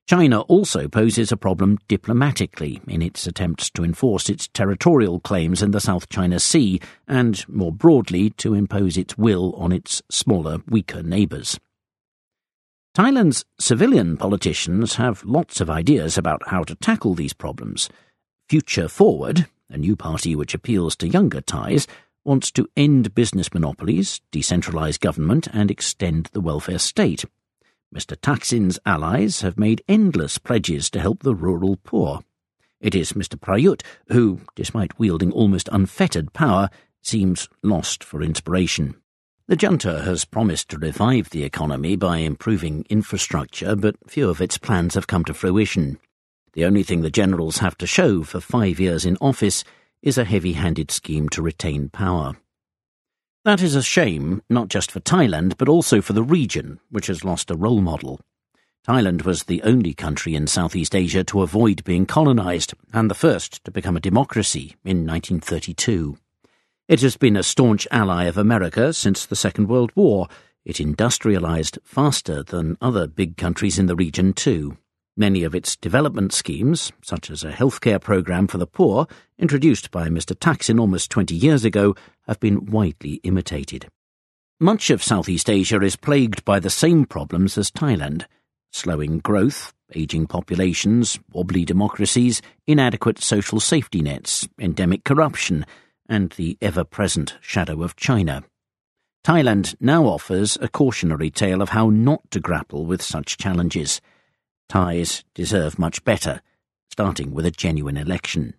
China also poses a problem diplomatically in its attempts to enforce its territorial claims in the South China Sea and, more broadly, to impose its will on its smaller, weaker neighbours. Thailand's civilian politicians have lots of ideas about how to tackle these problems. Future Forward, a new party which appeals to younger Thais, wants to end business monopolies, decentralise government and extend the welfare state. Mr. Thaksin's allies have made endless pledges to help the rural poor. It is Mr. Prayut who, despite wielding almost unfettered power, seems lost for inspiration. The junta has promised to revive the economy by improving infrastructure, but few of its plans have come to fruition. The only thing the generals have to show for 5 years in office is a heavy-handed scheme to retain power. That is a shame, not just for Thailand, but also for the region, which has lost a role model. Thailand was the only country in Southeast Asia to avoid being colonised, and the first to become a democracy in 1932. It has been a staunch ally of America since the Second World War. It industrialised faster than other big countries in the region too. Many of its development schemes, such as a healthcare programme for the poor, introduced by Mr. Thaksin almost 20 years ago, have been widely imitated. Much of Southeast Asia is plagued by the same problems as Thailand: slowing growth, ageing populations, wobbly democracies, inadequate social safety nets, endemic corruption, and the ever-present shadow of China. Thailand now offers a cautionary tale of how not to grapple with such challenges. Thais deserve much better, starting with a genuine election.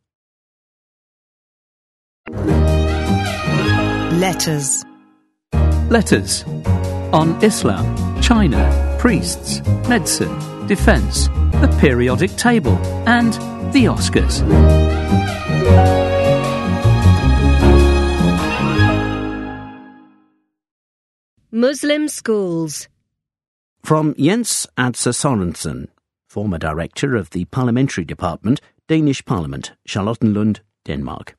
Letters. Letters. On Islam, China, priests, medicine, defence, the periodic table, and the Oscars. Muslim schools. From Jens Adser Sorensen, former director of the Parliamentary Department, Danish Parliament, Charlottenlund, Denmark.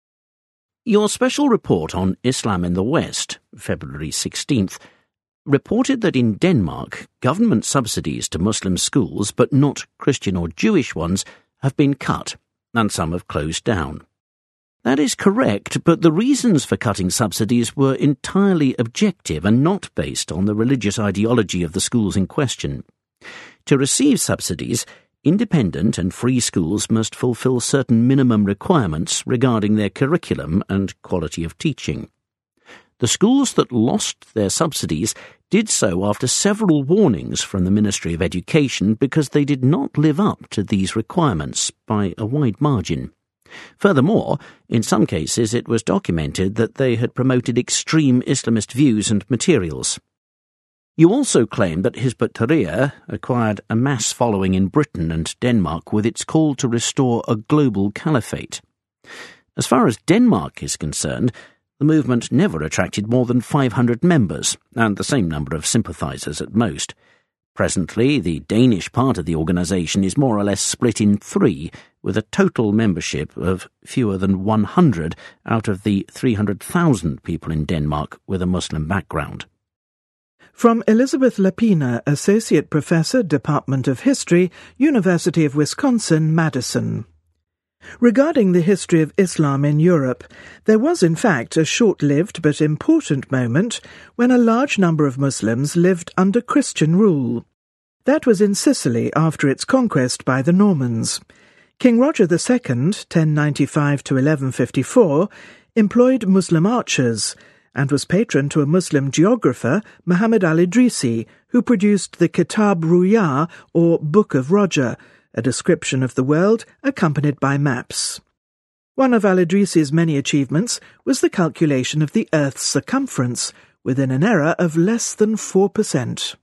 Your special report on Islam in the West, February 16th, reported that in Denmark, government subsidies to Muslim schools, but not Christian or Jewish ones, have been cut, and some have closed down. That is correct, but the reasons for cutting subsidies were entirely objective and not based on the religious ideology of the schools in question. To receive subsidies, independent and free schools must fulfill certain minimum requirements regarding their curriculum and quality of teaching. The schools that lost their subsidies did so after several warnings from the Ministry of Education because they did not live up to these requirements by a wide margin. Furthermore, in some cases it was documented that they had promoted extreme Islamist views and materials. You also claim that Hizb ut-Tahrir acquired a mass following in Britain and Denmark with its call to restore a global caliphate. As far as Denmark is concerned, the movement never attracted more than 500 members, and the same number of sympathisers at most. Presently, the Danish part of the organisation is more or less split in three, with a total membership of fewer than 100 out of the 300,000 people in Denmark with a Muslim background. From Elizabeth Lapina, Associate Professor, Department of History, University of Wisconsin-Madison. Regarding the history of Islam in Europe, there was in fact a short-lived but important moment when a large number of Muslims lived under Christian rule. That was in Sicily after its conquest by the Normans. King Roger II, 1095 to 1154, employed Muslim archers and was patron to a Muslim geographer, Muhammad al-Idrisi, who produced the Kitab Ruya, or Book of Roger, a description of the world accompanied by maps. One of al-Idrisi's many achievements was the calculation of the Earth's circumference, within an error of less than 4%.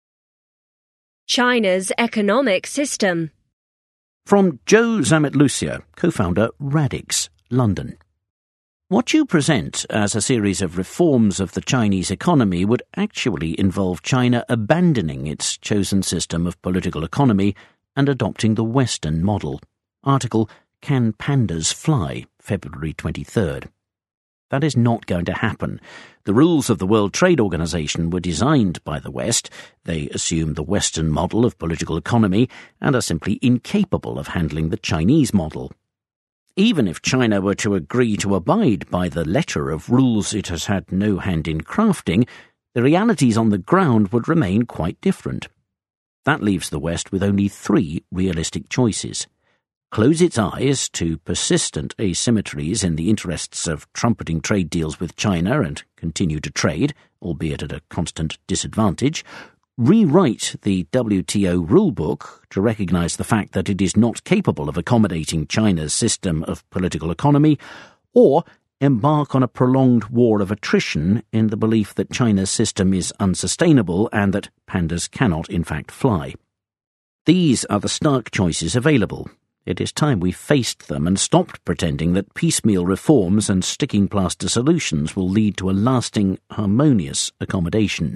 China's economic system. From Joe Zamet-Lucia, co-founder Radix, London. What you present as a series of reforms of the Chinese economy would actually involve China abandoning its chosen system of political economy and adopting the Western model. Article, Can Pandas Fly? February 23rd. That is not going to happen. The rules of the World Trade Organization were designed by the West. They assume the Western model of political economy and are simply incapable of handling the Chinese model. Even if China were to agree to abide by the letter of rules it has had no hand in crafting, the realities on the ground would remain quite different. That leaves the West with only 3 realistic choices. Close its eyes to persistent asymmetries in the interests of trumpeting trade deals with China and continue to trade, albeit at a constant disadvantage, rewrite the WTO rulebook to recognise the fact that it is not capable of accommodating China's system of political economy, or embark on a prolonged war of attrition in the belief that China's system is unsustainable and that pandas cannot in fact fly. These are the stark choices available. It is time we faced them and stopped pretending that piecemeal reforms and sticking plaster solutions will lead to a lasting, harmonious accommodation.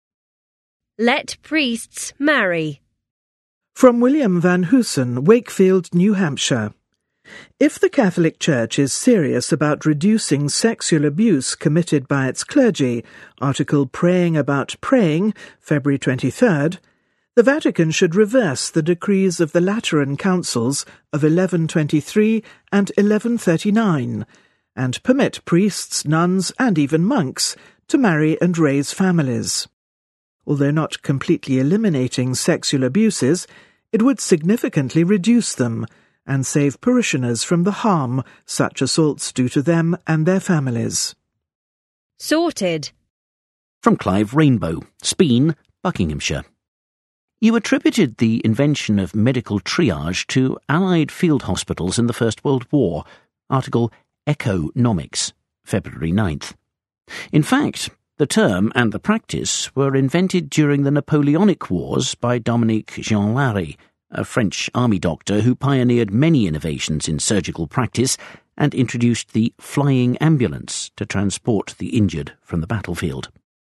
Let priests marry. From William Van Hoosen, Wakefield, New Hampshire. If the Catholic Church is serious about reducing sexual abuse committed by its clergy, article Praying About Praying, February 23rd, the Vatican should reverse the decrees of the Lateran Councils of 1123 and 1139 and permit priests, nuns, and even monks to marry and raise families. Although not completely eliminating sexual abuses, it would significantly reduce them and save parishioners from the harm such assaults do to them and their families. Sorted. From Clive Rainbow, Speen, Buckinghamshire. You attributed the invention of medical triage to Allied field hospitals in the First World War, article Economics, February 9th. In fact, the term and the practice were invented during the Napoleonic Wars by Dominique Jean Larrey, a French army doctor who pioneered many innovations in surgical practice and introduced the flying ambulance to transport the injured from the battlefield.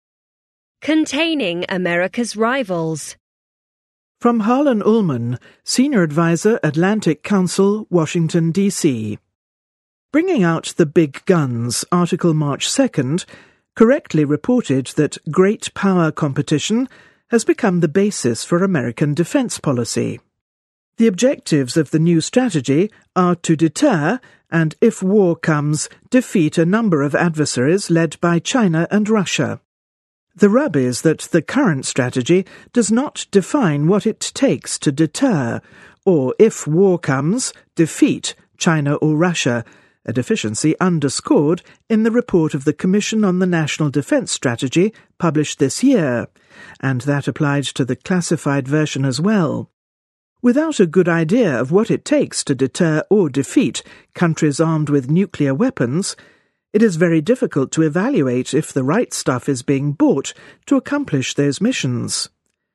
Containing America's rivals. From Harlan Ullman, Senior Advisor, Atlantic Council, Washington, D.C. Bringing Out the Big Guns, article March 2nd, correctly reported that great power competition has become the basis for American defense policy. The objectives of the new strategy are to deter and, if war comes, defeat a number of adversaries led by China and Russia. The rub is that the current strategy does not define what it takes to deter, or, if war comes, defeat China or Russia, a deficiency underscored in the report of the Commission on the National Defense Strategy published this year, and that applied to the classified version as well. Without a good idea of what it takes to deter or defeat countries armed with nuclear weapons, it is very difficult to evaluate if the right stuff is being bought to accomplish those missions.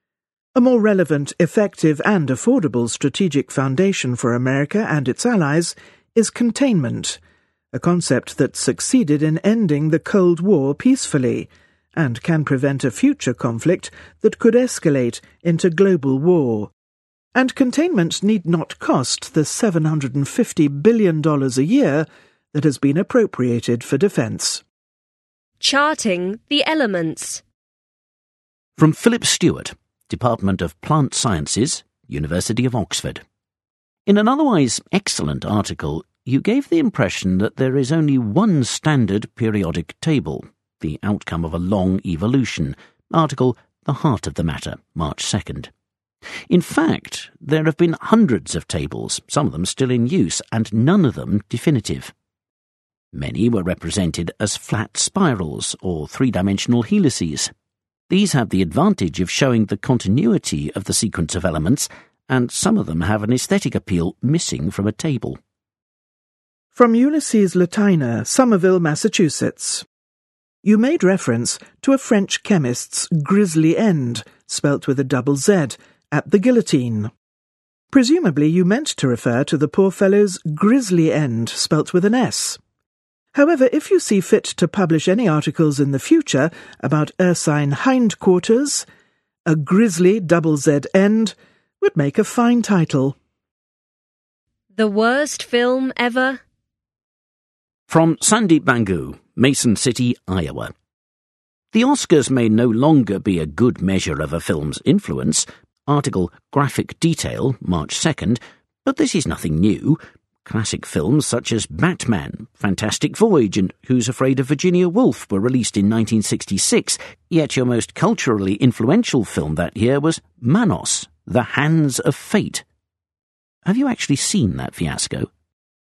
A more relevant, effective and affordable strategic foundation for America and its allies is containment, a concept that succeeded in ending the Cold War peacefully and can prevent a future conflict that could escalate into global war. And containment need not cost the $750 billion a year that has been appropriated for defence. Charting the elements. From Philip Stewart, Department of Plant Sciences, University of Oxford. In an otherwise excellent article, you gave the impression that there is only one standard periodic table, the outcome of a long evolution, article The Heart of the Matter, March 2nd. In fact, there have been hundreds of tables, some of them still in use, and none of them definitive. Many were represented as flat spirals or three-dimensional helices. These have the advantage of showing the continuity of the sequence of elements, and some of them have an aesthetic appeal missing from a table. From Ulysses Latina, Somerville, Massachusetts. You made reference to a French chemist's grisly end, spelt with a double Z, at the guillotine. Presumably you meant to refer to the poor fellow's grisly end, spelt with an S. However, if you see fit to publish any articles in the future about ursine hindquarters, a grisly double Z end would make a fine title. The worst film ever? From Sandeep Bangu, Mason City, Iowa. The Oscars may no longer be a good measure of a film's influence. Article Graphic Detail, March 2nd, but this is nothing new. Classic films such as Batman, Fantastic Voyage and Who's Afraid of Virginia Woolf were released in 1966, yet your most culturally influential film that year was Manos, The Hands of Fate. Have you actually seen that fiasco?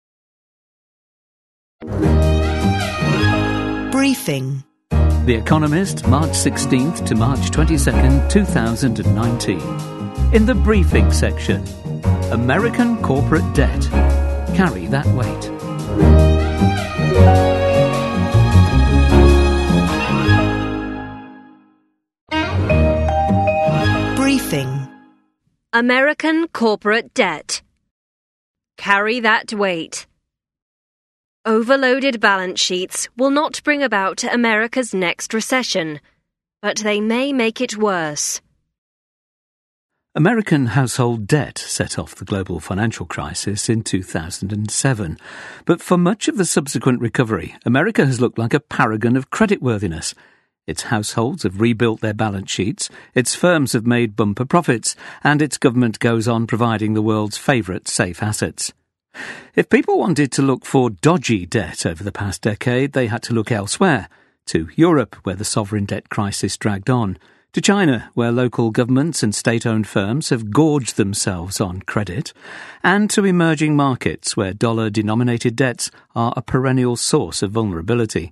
Briefing. The Economist, March 16th to March 22nd, 2019. In the briefing section, American corporate debt. Carry that weight. Briefing. American corporate debt. Carry that weight. Overloaded balance sheets will not bring about America's next recession, but they may make it worse. American household debt set off the global financial crisis in 2007. But for much of the subsequent recovery, America has looked like a paragon of creditworthiness. Its households have rebuilt their balance sheets, its firms have made bumper profits, and its government goes on providing the world's favourite safe assets. If people wanted to look for dodgy debt over the past decade, they had to look elsewhere. To Europe, where the sovereign debt crisis dragged on. To China, where local governments and state-owned firms have gorged themselves on credit. And to emerging markets, where dollar-denominated debts are a perennial source of vulnerability.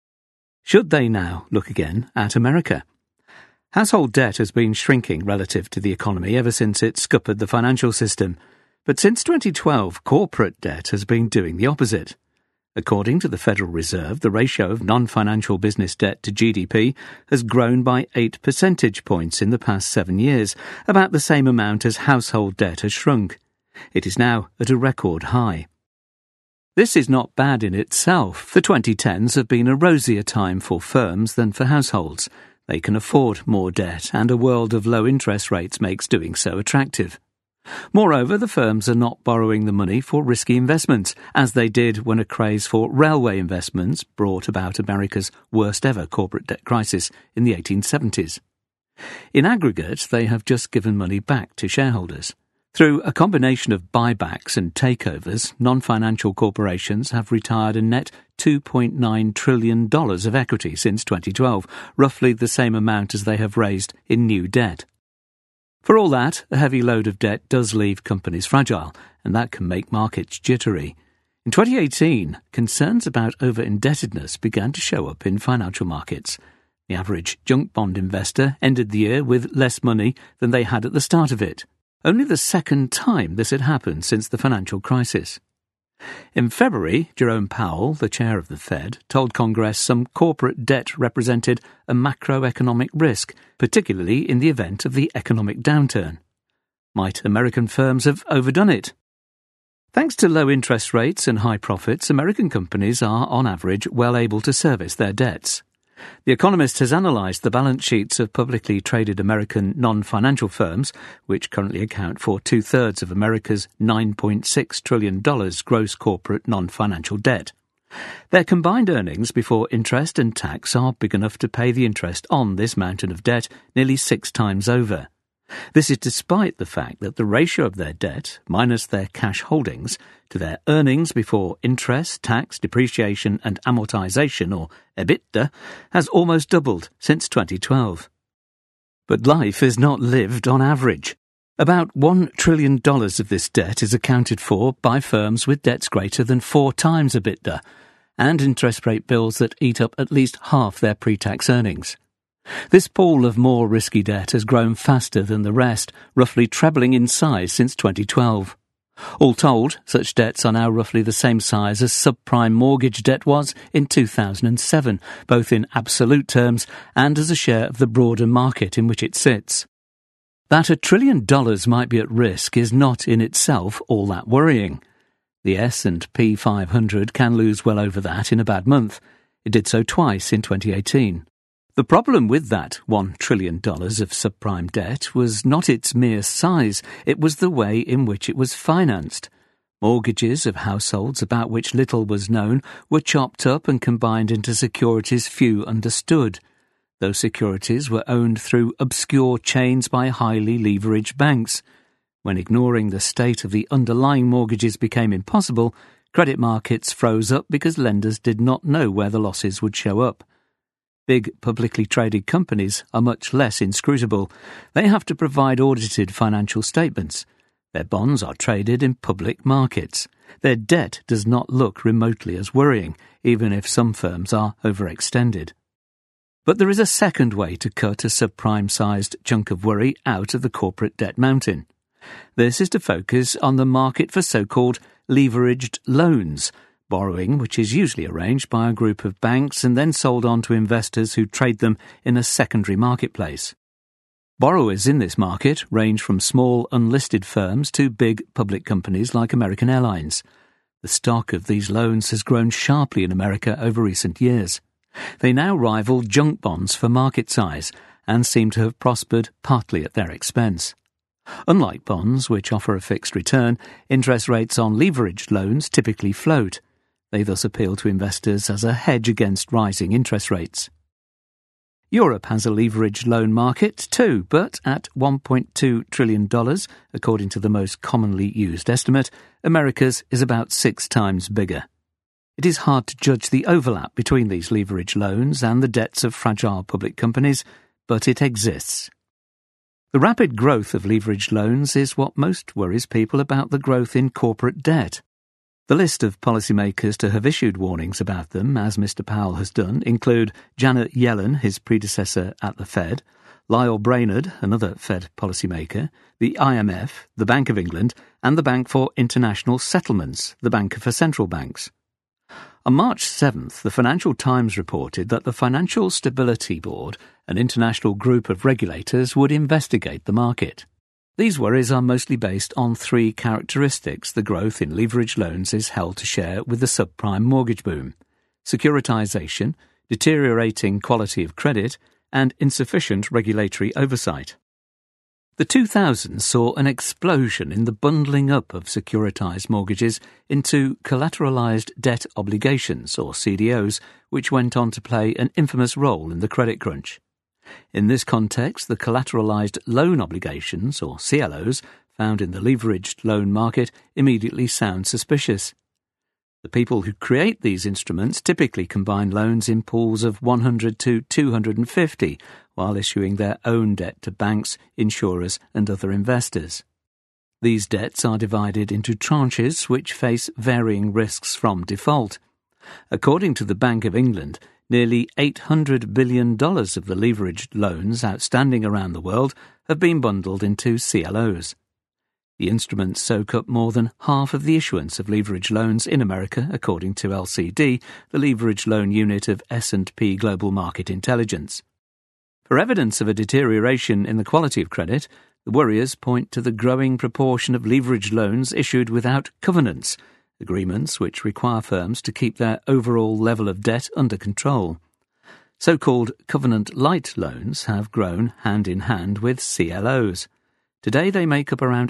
Should they now look again at America? Household debt has been shrinking relative to the economy ever since it scuppered the financial system. But since 2012, corporate debt has been doing the opposite. According to the Federal Reserve, the ratio of non-financial business debt to GDP has grown by 8 percentage points in the past 7 years, about the same amount as household debt has shrunk. It is now at a record high. This is not bad in itself. The 2010s have been a rosier time for firms than for households. They can afford more debt, and a world of low interest rates makes doing so attractive. Moreover, the firms are not borrowing the money for risky investments, as they did when a craze for railway investments brought about America's worst-ever corporate debt crisis in the 1870s. In aggregate, they have just given money back to shareholders. Through a combination of buybacks and takeovers, non-financial corporations have retired a net $2.9 trillion of equity since 2012, roughly the same amount as they have raised in new debt. For all that, a heavy load of debt does leave companies fragile, and that can make markets jittery. In 2018, concerns about over-indebtedness began to show up in financial markets. The average junk bond investor ended the year with less money than they had at the start of it. Only the second time this had happened since the financial crisis. In February, Jerome Powell, the chair of the Fed, told Congress some corporate debt represented a macroeconomic risk, particularly in the event of the economic downturn. Might American firms have overdone it? Thanks to low interest rates and high profits, American companies are, on average, well able to service their debts. The Economist has analysed the balance sheets of publicly traded American non-financial firms, which currently account for 2/3 of America's $9.6 trillion gross corporate non-financial debt. Their combined earnings before interest and tax are big enough to pay the interest on this mountain of debt nearly 6 times over. This is despite the fact that the ratio of their debt, minus their cash holdings, to their earnings before interest, tax, depreciation and amortization, or EBITDA, has almost doubled since 2012. But life is not lived on average. About $1 trillion of this debt is accounted for by firms with debts greater than 4 times EBITDA, and interest rate bills that eat up at least half their pre-tax earnings. This pool of more risky debt has grown faster than the rest, roughly trebling in size since 2012. All told, such debts are now roughly the same size as subprime mortgage debt was in 2007, both in absolute terms and as a share of the broader market in which it sits. That $1 trillion might be at risk is not in itself all that worrying. The S&P 500 can lose well over that in a bad month. It did so twice in 2018. The problem with that $1 trillion of subprime debt was not its mere size, it was the way in which it was financed. Mortgages of households about which little was known were chopped up and combined into securities few understood. Those securities were owned through obscure chains by highly leveraged banks. When ignoring the state of the underlying mortgages became impossible, credit markets froze up because lenders did not know where the losses would show up. Big publicly traded companies are much less inscrutable. They have to provide audited financial statements. Their bonds are traded in public markets. Their debt does not look remotely as worrying, even if some firms are overextended. But there is a second way to cut a subprime-sized chunk of worry out of the corporate debt mountain. This is to focus on the market for so-called leveraged loans, borrowing which is usually arranged by a group of banks and then sold on to investors who trade them in a secondary marketplace. Borrowers in this market range from small unlisted firms to big public companies like American Airlines. The stock of these loans has grown sharply in America over recent years. They now rival junk bonds for market size and seem to have prospered partly at their expense. Unlike bonds, which offer a fixed return, interest rates on leveraged loans typically float. They thus appeal to investors as a hedge against rising interest rates. Europe has a leveraged loan market too, but at $1.2 trillion, according to the most commonly used estimate, America's is about 6 times bigger. It is hard to judge the overlap between these leveraged loans and the debts of fragile public companies, but it exists. The rapid growth of leveraged loans is what most worries people about the growth in corporate debt. The list of policymakers to have issued warnings about them, as Mr. Powell has done, include Janet Yellen, his predecessor at the Fed, Lyle Brainerd, another Fed policymaker, the IMF, the Bank of England, and the Bank for International Settlements, the banker for central banks. On March 7th, the Financial Times reported that the Financial Stability Board, an international group of regulators, would investigate the market. These worries are mostly based on 3 characteristics the growth in leveraged loans is held to share with the subprime mortgage boom: securitization, deteriorating quality of credit, and insufficient regulatory oversight. The 2000s saw an explosion in the bundling up of securitized mortgages into collateralized debt obligations, or CDOs, which went on to play an infamous role in the credit crunch. In this context, the collateralized loan obligations, or CLOs, found in the leveraged loan market immediately sound suspicious. The people who create these instruments typically combine loans in pools of 100 to 250, while issuing their own debt to banks, insurers, and other investors. These debts are divided into tranches which face varying risks from default. According to the Bank of England, nearly $800 billion of the leveraged loans outstanding around the world have been bundled into CLOs. The instruments soak up more than half of the issuance of leveraged loans in America, according to LCD, the leveraged loan unit of S&P Global Market Intelligence. For evidence of a deterioration in the quality of credit, the worriers point to the growing proportion of leveraged loans issued without covenants, agreements which require firms to keep their overall level of debt under control. So-called covenant-light loans have grown hand in hand with CLOs. Today they make up around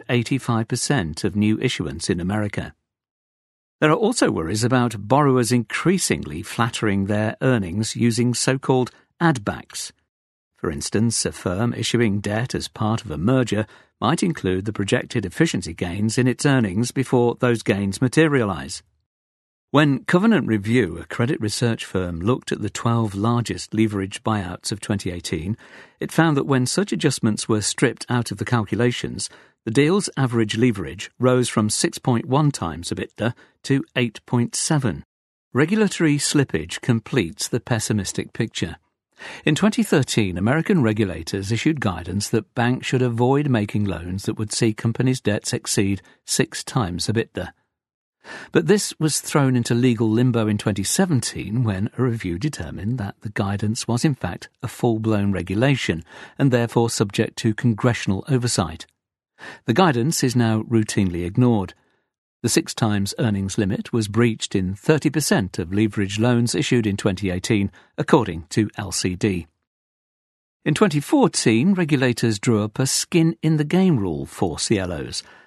85% of new issuance in America. There are also worries about borrowers increasingly flattering their earnings using so-called add-backs. For instance, a firm issuing debt as part of a merger might include the projected efficiency gains in its earnings before those gains materialize. When Covenant Review, a credit research firm, looked at the 12 largest leveraged buyouts of 2018, it found that when such adjustments were stripped out of the calculations, the deal's average leverage rose from 6.1 times EBITDA to 8.7. Regulatory slippage completes the pessimistic picture. In 2013, American regulators issued guidance that banks should avoid making loans that would see companies' debts exceed 6 times EBITDA. But this was thrown into legal limbo in 2017 when a review determined that the guidance was in fact a full-blown regulation and therefore subject to congressional oversight. The guidance is now routinely ignored. The 6 times earnings limit was breached in 30% of leveraged loans issued in 2018, according to LCD. In 2014, regulators drew up a skin-in-the-game rule for CLOs,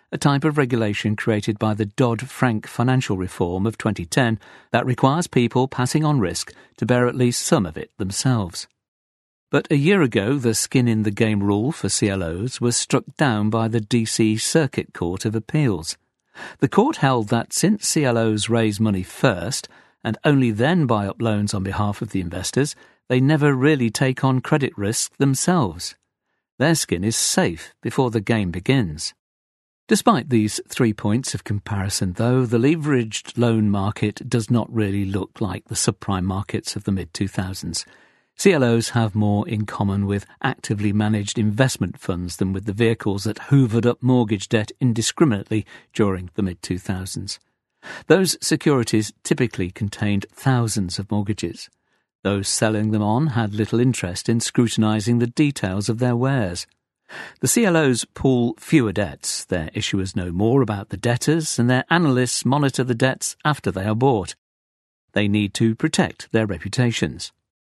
a type of regulation created by the Dodd-Frank financial reform of 2010 that requires people passing on risk to bear at least some of it themselves. But a year ago, the skin-in-the-game rule for CLOs was struck down by the DC Circuit Court of Appeals. The court held that since CLOs raise money first, and only then buy up loans on behalf of the investors, they never really take on credit risk themselves. Their skin is safe before the game begins. Despite these 3 points of comparison, though, the leveraged loan market does not really look like the subprime markets of the mid-2000s. CLOs have more in common with actively managed investment funds than with the vehicles that hoovered up mortgage debt indiscriminately during the mid-2000s. Those securities typically contained thousands of mortgages. Those selling them on had little interest in scrutinising the details of their wares. The CLOs pool fewer debts, their issuers know more about the debtors, and their analysts monitor the debts after they are bought. They need to protect their reputations.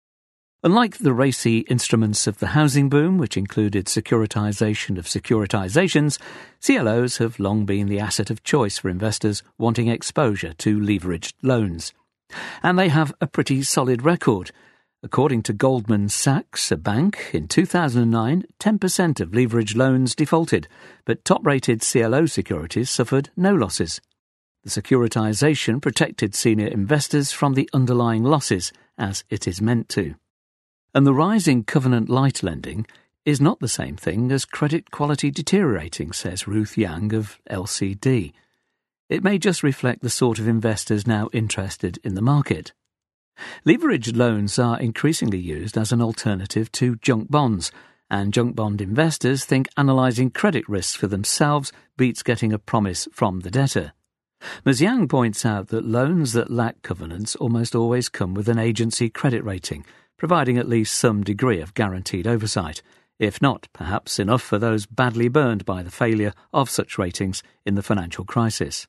Unlike the racy instruments of the housing boom, which included securitization of securitizations, CLOs have long been the asset of choice for investors wanting exposure to leveraged loans. And they have a pretty solid record. According to Goldman Sachs, a bank, in 2009, 10% of leveraged loans defaulted, but top-rated CLO securities suffered no losses. The securitization protected senior investors from the underlying losses, as it is meant to. And the rise in covenant-light lending is not the same thing as credit quality deteriorating, says Ruth Yang of LCD. It may just reflect the sort of investors now interested in the market. Leveraged loans are increasingly used as an alternative to junk bonds, and junk bond investors think analysing credit risks for themselves beats getting a promise from the debtor. Ms. Yang points out that loans that lack covenants almost always come with an agency credit rating, providing at least some degree of guaranteed oversight, if not perhaps enough for those badly burned by the failure of such ratings in the financial crisis.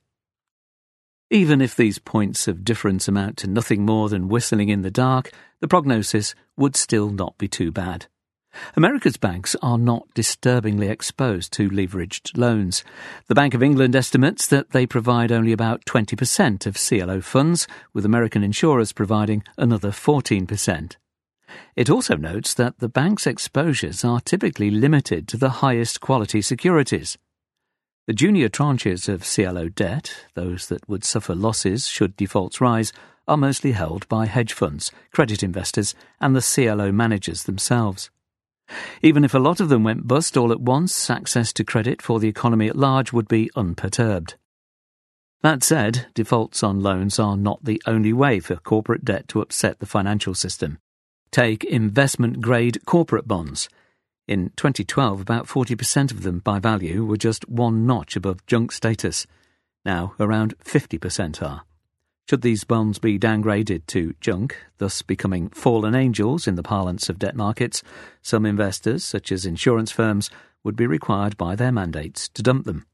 Even if these points of difference amount to nothing more than whistling in the dark, the prognosis would still not be too bad. America's banks are not disturbingly exposed to leveraged loans. The Bank of England estimates that they provide only about 20% of CLO funds, with American insurers providing another 14%. It also notes that the bank's exposures are typically limited to the highest quality securities. The junior tranches of CLO debt, those that would suffer losses should defaults rise, are mostly held by hedge funds, credit investors, and the CLO managers themselves. Even if a lot of them went bust all at once, access to credit for the economy at large would be unperturbed. That said, defaults on loans are not the only way for corporate debt to upset the financial system. Take investment-grade corporate bonds. In 2012, about 40% of them, by value, were just one notch above junk status. Now, around 50% are. Should these bonds be downgraded to junk, thus becoming fallen angels in the parlance of debt markets, some investors, such as insurance firms, would be required by their mandates to dump them.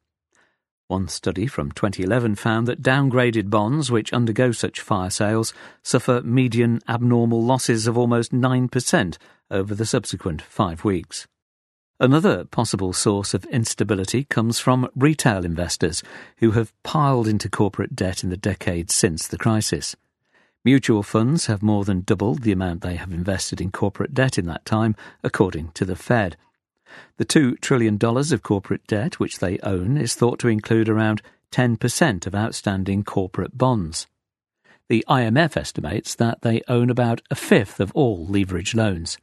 One study from 2011 found that downgraded bonds which undergo such fire sales suffer median abnormal losses of almost 9% over the subsequent 5 weeks. Another possible source of instability comes from retail investors who have piled into corporate debt in the decades since the crisis. Mutual funds have more than doubled the amount they have invested in corporate debt in that time, according to the Fed. The $2 trillion of corporate debt which they own is thought to include around 10% of outstanding corporate bonds. The IMF estimates that they own about a fifth of all leveraged loans.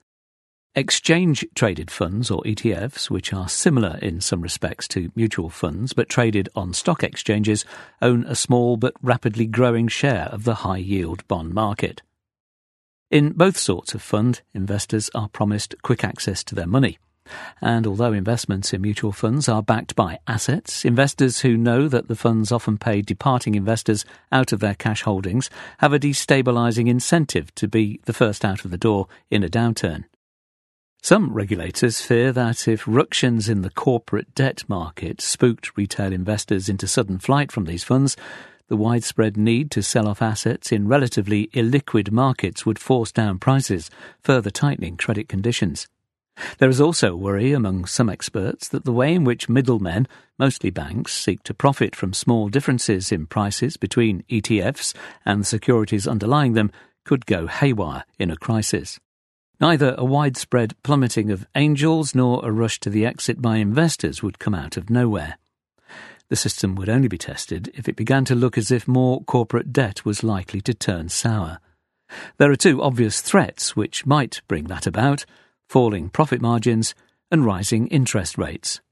Exchange-traded funds, or ETFs, which are similar in some respects to mutual funds but traded on stock exchanges, own a small but rapidly growing share of the high-yield bond market. In both sorts of fund, investors are promised quick access to their money. And although investments in mutual funds are backed by assets, investors who know that the funds often pay departing investors out of their cash holdings have a destabilising incentive to be the first out of the door in a downturn. Some regulators fear that if ructions in the corporate debt market spooked retail investors into sudden flight from these funds, the widespread need to sell off assets in relatively illiquid markets would force down prices, further tightening credit conditions. There is also worry among some experts that the way in which middlemen, mostly banks, seek to profit from small differences in prices between ETFs and the securities underlying them could go haywire in a crisis. Neither a widespread plummeting of angels nor a rush to the exit by investors would come out of nowhere. The system would only be tested if it began to look as if more corporate debt was likely to turn sour. There are two obvious threats which might bring that about: falling profit margins and rising interest rates.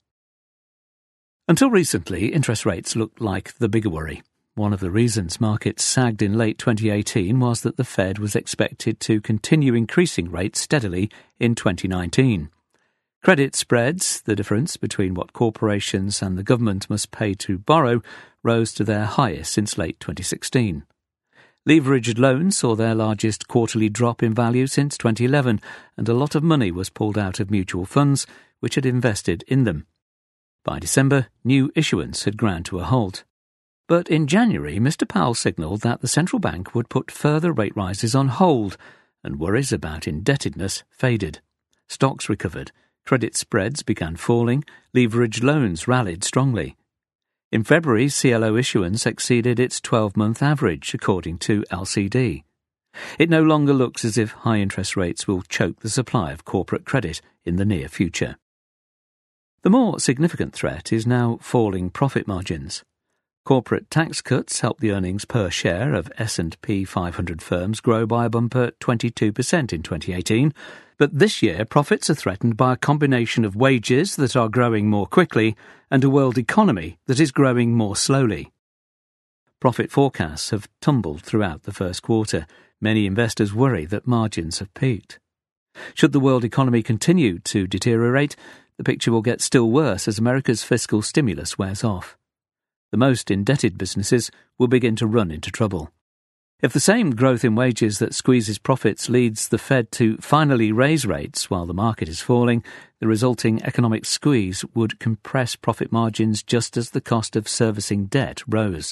Until recently, interest rates looked like the bigger worry. One of the reasons markets sagged in late 2018 was that the Fed was expected to continue increasing rates steadily in 2019. Credit spreads, the difference between what corporations and the government must pay to borrow, rose to their highest since late 2016. Leveraged loans saw their largest quarterly drop in value since 2011, and a lot of money was pulled out of mutual funds which had invested in them. By December, new issuance had ground to a halt. But in January, Mr. Powell signalled that the central bank would put further rate rises on hold, and worries about indebtedness faded. Stocks recovered, credit spreads began falling, leveraged loans rallied strongly. In February, CLO issuance exceeded its 12-month average, according to LCD. It no longer looks as if high interest rates will choke the supply of corporate credit in the near future. The more significant threat is now falling profit margins. Corporate tax cuts helped the earnings per share of S&P 500 firms grow by a bumper 22% in 2018, but this year profits are threatened by a combination of wages that are growing more quickly and a world economy that is growing more slowly. Profit forecasts have tumbled throughout the first quarter. Many investors worry that margins have peaked. Should the world economy continue to deteriorate, the picture will get still worse as America's fiscal stimulus wears off. The most indebted businesses will begin to run into trouble. If the same growth in wages that squeezes profits leads the Fed to finally raise rates while the market is falling, the resulting economic squeeze would compress profit margins just as the cost of servicing debt rose.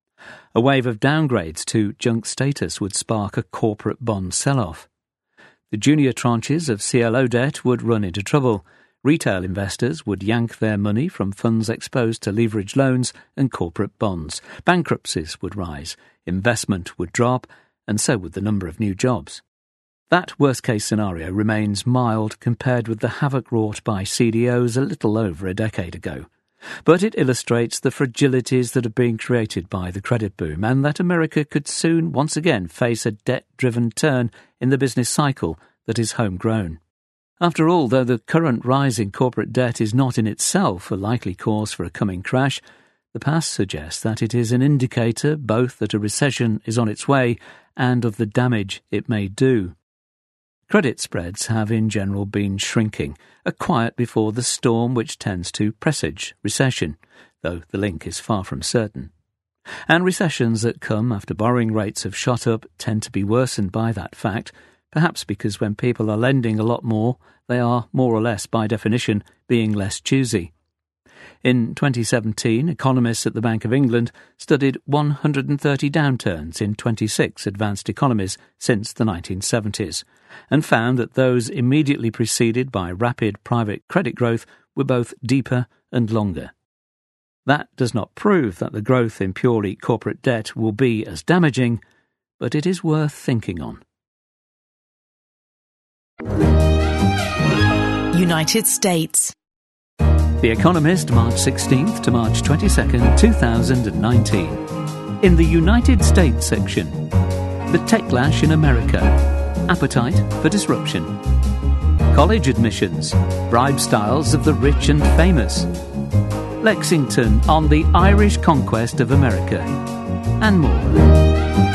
A wave of downgrades to junk status would spark a corporate bond sell-off. The junior tranches of CLO debt would run into trouble. Retail investors would yank their money from funds exposed to leveraged loans and corporate bonds. Bankruptcies would rise, investment would drop, and so would the number of new jobs. That worst-case scenario remains mild compared with the havoc wrought by CDOs a little over a decade ago. But it illustrates the fragilities that are being created by the credit boom and that America could soon once again face a debt-driven turn in the business cycle that is homegrown. After all, though the current rise in corporate debt is not in itself a likely cause for a coming crash, the past suggests that it is an indicator both that a recession is on its way and of the damage it may do. Credit spreads have in general been shrinking, a quiet before the storm which tends to presage recession, though the link is far from certain. And recessions that come after borrowing rates have shot up tend to be worsened by that fact, perhaps because when people are lending a lot more, they are, more or less by definition, being less choosy. In 2017, economists at the Bank of England studied 130 downturns in 26 advanced economies since the 1970s, and found that those immediately preceded by rapid private credit growth were both deeper and longer. That does not prove that the growth in purely corporate debt will be as damaging, but it is worth thinking on. United States. The Economist, March 16th to March 22nd, 2019. In the United States section, the techlash in America, appetite for disruption. College admissions, bribe styles of the rich and famous. Lexington on the Irish conquest of America, and more.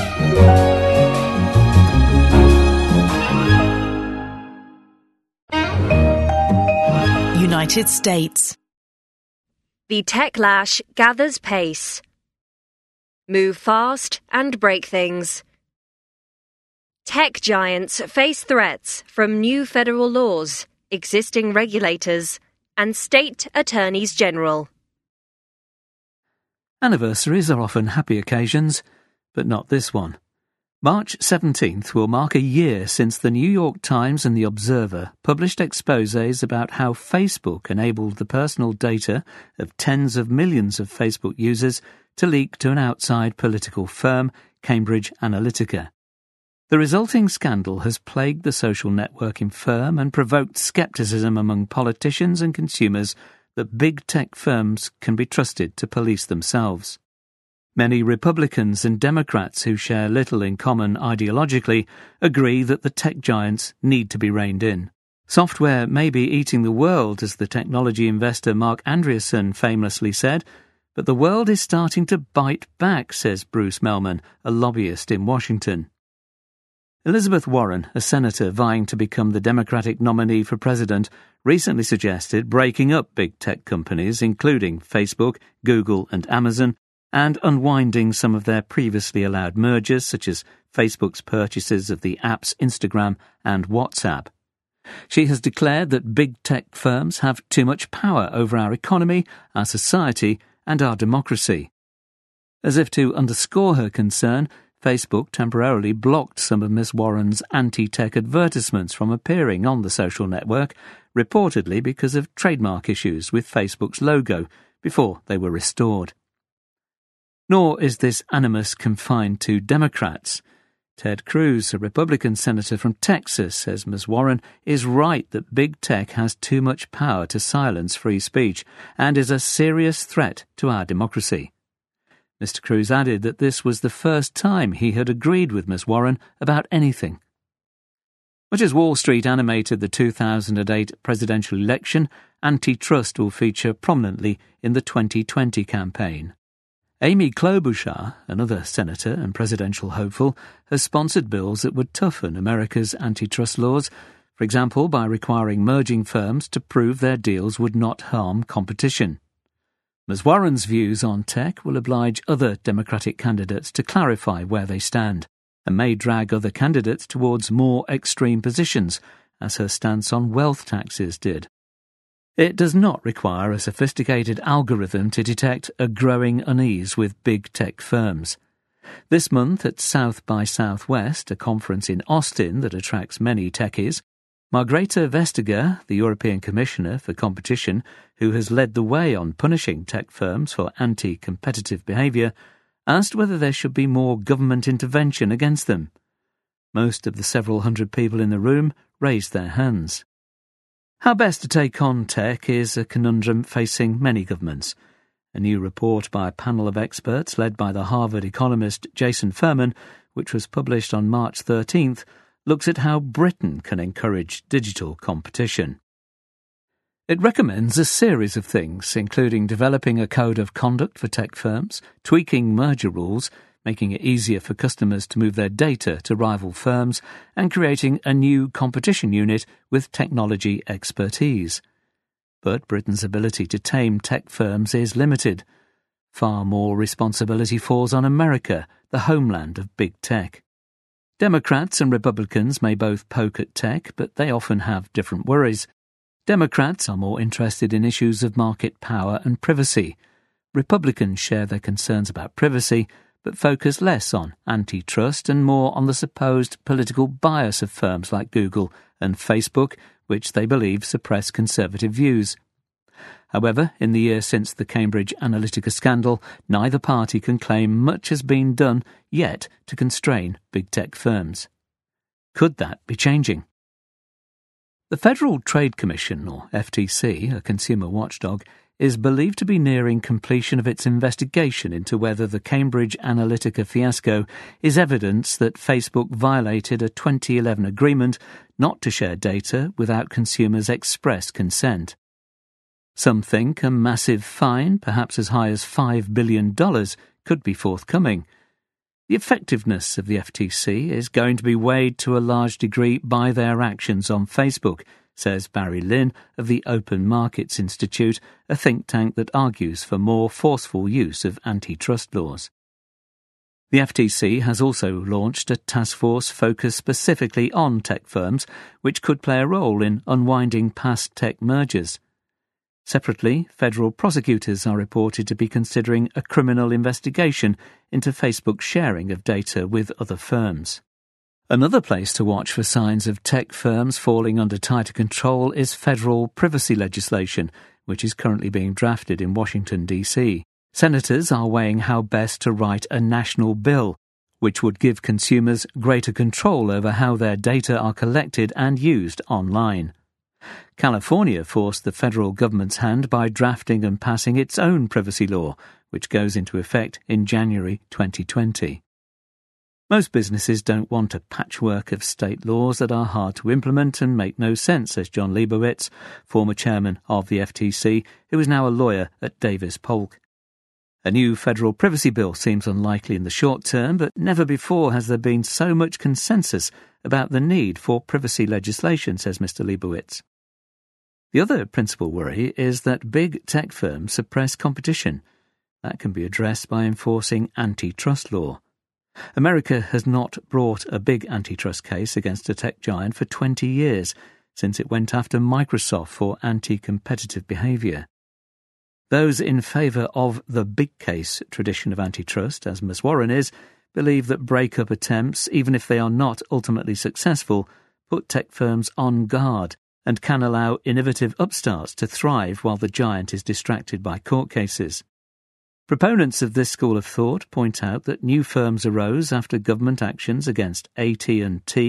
United States. The techlash gathers pace. Move fast and break things. Tech giants face threats from new federal laws, existing regulators, and state attorneys general. Anniversaries are often happy occasions, but not this one. March 17th will mark a year since the New York Times and The Observer published exposés about how Facebook enabled the personal data of tens of millions of Facebook users to leak to an outside political firm, Cambridge Analytica. The resulting scandal has plagued the social networking firm and provoked scepticism among politicians and consumers that big tech firms can be trusted to police themselves. Many Republicans and Democrats who share little in common ideologically agree that the tech giants need to be reined in. Software may be eating the world, as the technology investor Mark Andreessen famously said, but the world is starting to bite back, says Bruce Mehlman, a lobbyist in Washington. Elizabeth Warren, a senator vying to become the Democratic nominee for president, recently suggested breaking up big tech companies, including Facebook, Google and Amazon, and unwinding some of their previously allowed mergers, such as Facebook's purchases of the apps Instagram and WhatsApp. She has declared that big tech firms have too much power over our economy, our society, and our democracy. As if to underscore her concern, Facebook temporarily blocked some of Ms. Warren's anti-tech advertisements from appearing on the social network, reportedly because of trademark issues with Facebook's logo, before they were restored. Nor is this animus confined to Democrats. Ted Cruz, a Republican senator from Texas, says Ms. Warren is right that big tech has too much power to silence free speech and is a serious threat to our democracy. Mr. Cruz added that this was the first time he had agreed with Ms. Warren about anything. Much as Wall Street animated the 2008 presidential election, antitrust will feature prominently in the 2020 campaign. Amy Klobuchar, another senator and presidential hopeful, has sponsored bills that would toughen America's antitrust laws, for example by requiring merging firms to prove their deals would not harm competition. Ms. Warren's views on tech will oblige other Democratic candidates to clarify where they stand, and may drag other candidates towards more extreme positions, as her stance on wealth taxes did. It does not require a sophisticated algorithm to detect a growing unease with big tech firms. This month at South by Southwest, a conference in Austin that attracts many techies, Margrethe Vestager, the European Commissioner for Competition, who has led the way on punishing tech firms for anti-competitive behaviour, asked whether there should be more government intervention against them. Most of the several hundred people in the room raised their hands. How best to take on tech is a conundrum facing many governments. A new report by a panel of experts led by the Harvard economist Jason Furman, which was published on March 13th, looks at how Britain can encourage digital competition. It recommends a series of things, including developing a code of conduct for tech firms, tweaking merger rules, making it easier for customers to move their data to rival firms, and creating a new competition unit with technology expertise. But Britain's ability to tame tech firms is limited. Far more responsibility falls on America, the homeland of big tech. Democrats and Republicans may both poke at tech, but they often have different worries. Democrats are more interested in issues of market power and privacy. Republicans share their concerns about privacy, but focus less on antitrust and more on the supposed political bias of firms like Google and Facebook, which they believe suppress conservative views. However, in the year since the Cambridge Analytica scandal, neither party can claim much has been done yet to constrain big tech firms. Could that be changing? The Federal Trade Commission, or FTC, a consumer watchdog, is believed to be nearing completion of its investigation into whether the Cambridge Analytica fiasco is evidence that Facebook violated a 2011 agreement not to share data without consumers' express consent. Some think a massive fine, perhaps as high as $5 billion, could be forthcoming. The effectiveness of the FTC is going to be weighed to a large degree by their actions on Facebook, says Barry Lynn of the Open Markets Institute, a think tank that argues for more forceful use of antitrust laws. The FTC has also launched a task force focused specifically on tech firms, which could play a role in unwinding past tech mergers. Separately, federal prosecutors are reported to be considering a criminal investigation into Facebook's sharing of data with other firms. Another place to watch for signs of tech firms falling under tighter control is federal privacy legislation, which is currently being drafted in Washington, D.C. Senators are weighing how best to write a national bill, which would give consumers greater control over how their data are collected and used online. California forced the federal government's hand by drafting and passing its own privacy law, which goes into effect in January 2020. Most businesses don't want a patchwork of state laws that are hard to implement and make no sense, says John Leibowitz, former chairman of the FTC, who is now a lawyer at Davis Polk. A new federal privacy bill seems unlikely in the short term, but never before has there been so much consensus about the need for privacy legislation, says Mr. Leibowitz. The other principal worry is that big tech firms suppress competition. That can be addressed by enforcing antitrust law. America has not brought a big antitrust case against a tech giant for 20 years, since it went after Microsoft for anti-competitive behaviour. Those in favour of the big case tradition of antitrust, as Ms. Warren is, believe that break-up attempts, even if they are not ultimately successful, put tech firms on guard and can allow innovative upstarts to thrive while the giant is distracted by court cases. Proponents of this school of thought point out that new firms arose after government actions against AT&T,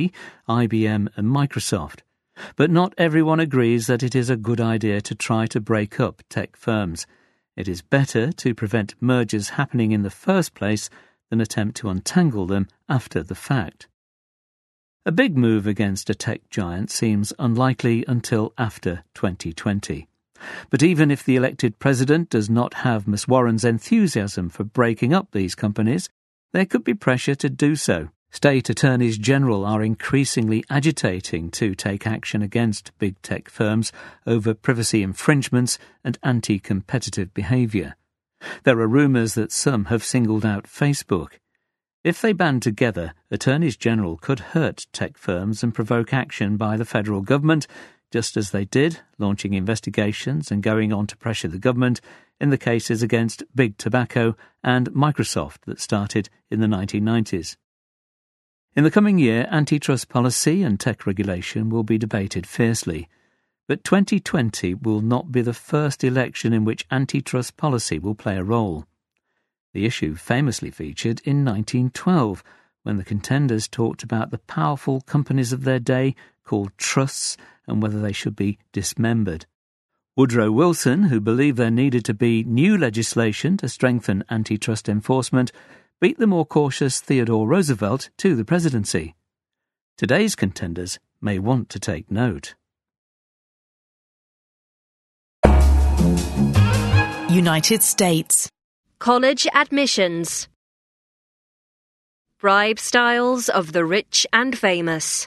IBM and Microsoft. But not everyone agrees that it is a good idea to try to break up tech firms. It is better to prevent mergers happening in the first place than attempt to untangle them after the fact. A big move against a tech giant seems unlikely until after 2020. But even if the elected president does not have Ms. Warren's enthusiasm for breaking up these companies, there could be pressure to do so. State attorneys general are increasingly agitating to take action against big tech firms over privacy infringements and anti-competitive behaviour. There are rumours that some have singled out Facebook. If they band together, attorneys general could hurt tech firms and provoke action by the federal government, just as they did, launching investigations and going on to pressure the government in the cases against Big Tobacco and Microsoft that started in the 1990s. In the coming year, antitrust policy and tech regulation will be debated fiercely, but 2020 will not be the first election in which antitrust policy will play a role. The issue famously featured in 1912, when the contenders talked about the powerful companies of their day called trusts and whether they should be dismembered. Woodrow Wilson, who believed there needed to be new legislation to strengthen antitrust enforcement, beat the more cautious Theodore Roosevelt to the presidency. Today's contenders may want to take note. United States. College admissions. Bribe styles of the rich and famous.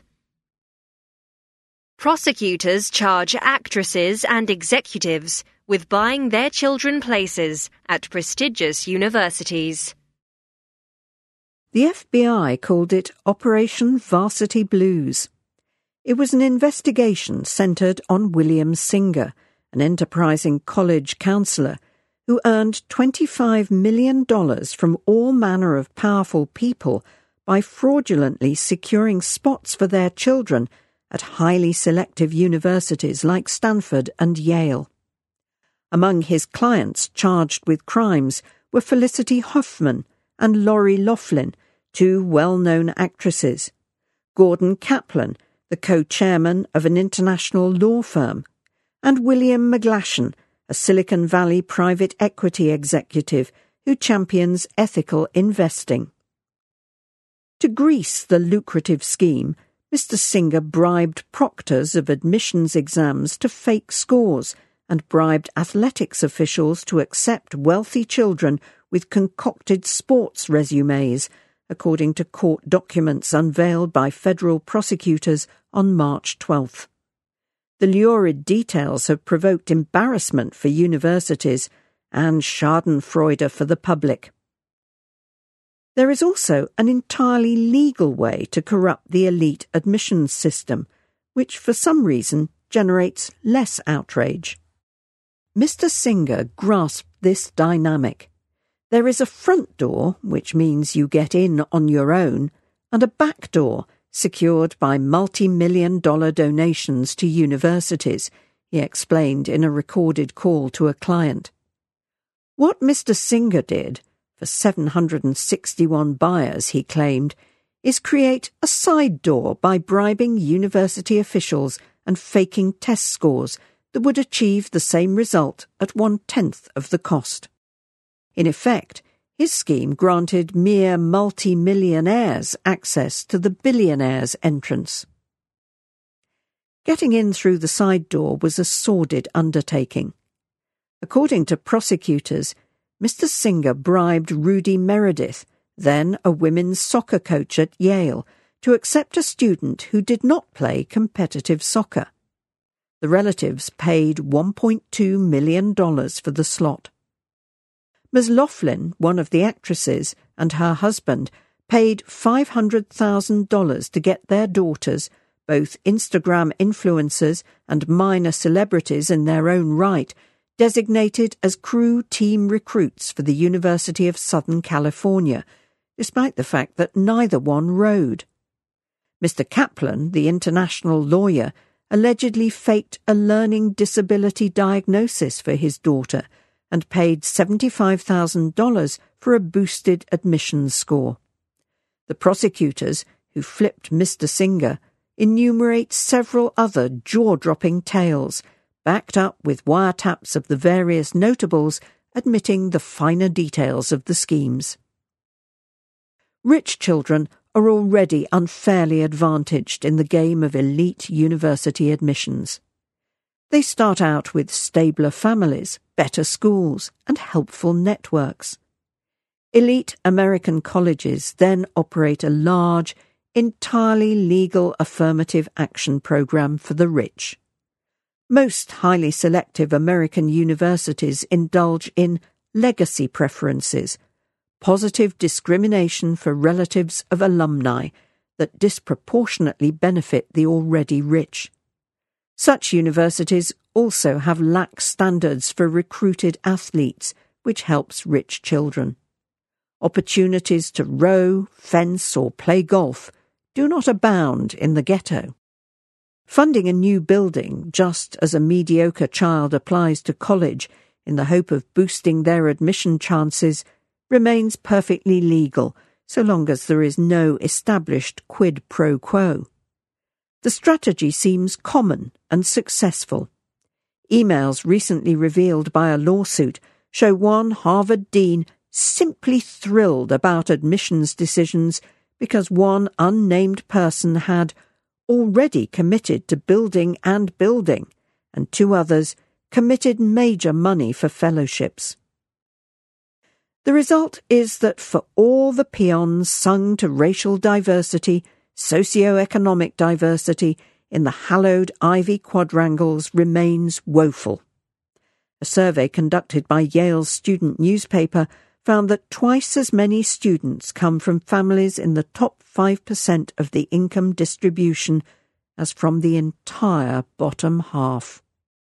Prosecutors charge actresses and executives with buying their children places at prestigious universities. The FBI called it Operation Varsity Blues. It was an investigation centred on William Singer, an enterprising college counsellor who earned $25 million from all manner of powerful people by fraudulently securing spots for their children at highly selective universities like Stanford and Yale. Among his clients charged with crimes were Felicity Huffman and Lori Loughlin, two well-known actresses, Gordon Kaplan, the co-chairman of an international law firm, and William McGlashan, a Silicon Valley private equity executive who champions ethical investing. To grease the lucrative scheme, Mr. Singer bribed proctors of admissions exams to fake scores and bribed athletics officials to accept wealthy children with concocted sports resumes, according to court documents unveiled by federal prosecutors on March 12th. The lurid details have provoked embarrassment for universities and schadenfreude for the public. There is also an entirely legal way to corrupt the elite admissions system, which for some reason generates less outrage. Mr. Singer grasped this dynamic. There is a front door, which means you get in on your own, and a back door, secured by multi-million-dollar donations to universities, he explained in a recorded call to a client. What Mr. Singer did, for 761 buyers, he claimed, is create a side door by bribing university officials and faking test scores that would achieve the same result at 1/10 of the cost. In effect, his scheme granted mere multi-millionaires access to the billionaires' entrance. Getting in through the side door was a sordid undertaking. According to prosecutors, Mr. Singer bribed Rudy Meredith, then a women's soccer coach at Yale, to accept a student who did not play competitive soccer. The relatives paid $1.2 million for the slot. Ms. Laughlin, one of the actresses, and her husband paid $500,000 to get their daughters, both Instagram influencers and minor celebrities in their own right, designated as crew team recruits for the University of Southern California, despite the fact that neither one rowed. Mr. Kaplan, the international lawyer, allegedly faked a learning disability diagnosis for his daughter and paid $75,000 for a boosted admissions score. The prosecutors, who flipped Mr. Singer, enumerate several other jaw-dropping tales, backed up with wiretaps of the various notables admitting the finer details of the schemes. Rich children are already unfairly advantaged in the game of elite university admissions. They start out with stabler families, better schools, and helpful networks. Elite American colleges then operate a large, entirely legal affirmative action program for the rich. Most highly selective American universities indulge in legacy preferences, positive discrimination for relatives of alumni that disproportionately benefit the already rich. Such universities also have lax standards for recruited athletes, which helps rich children. Opportunities to row, fence, or play golf do not abound in the ghetto. Funding a new building just as a mediocre child applies to college in the hope of boosting their admission chances remains perfectly legal so long as there is no established quid pro quo. The strategy seems common and successful. Emails recently revealed by a lawsuit show one Harvard dean simply thrilled about admissions decisions because one unnamed person had already committed to building and two others committed major money for fellowships. The result is that for all the paeans sung to racial diversity, socio-economic diversity in the hallowed Ivy quadrangles remains woeful. A survey conducted by Yale's student newspaper found that twice as many students come from families in the top 5% of the income distribution as from the entire bottom half.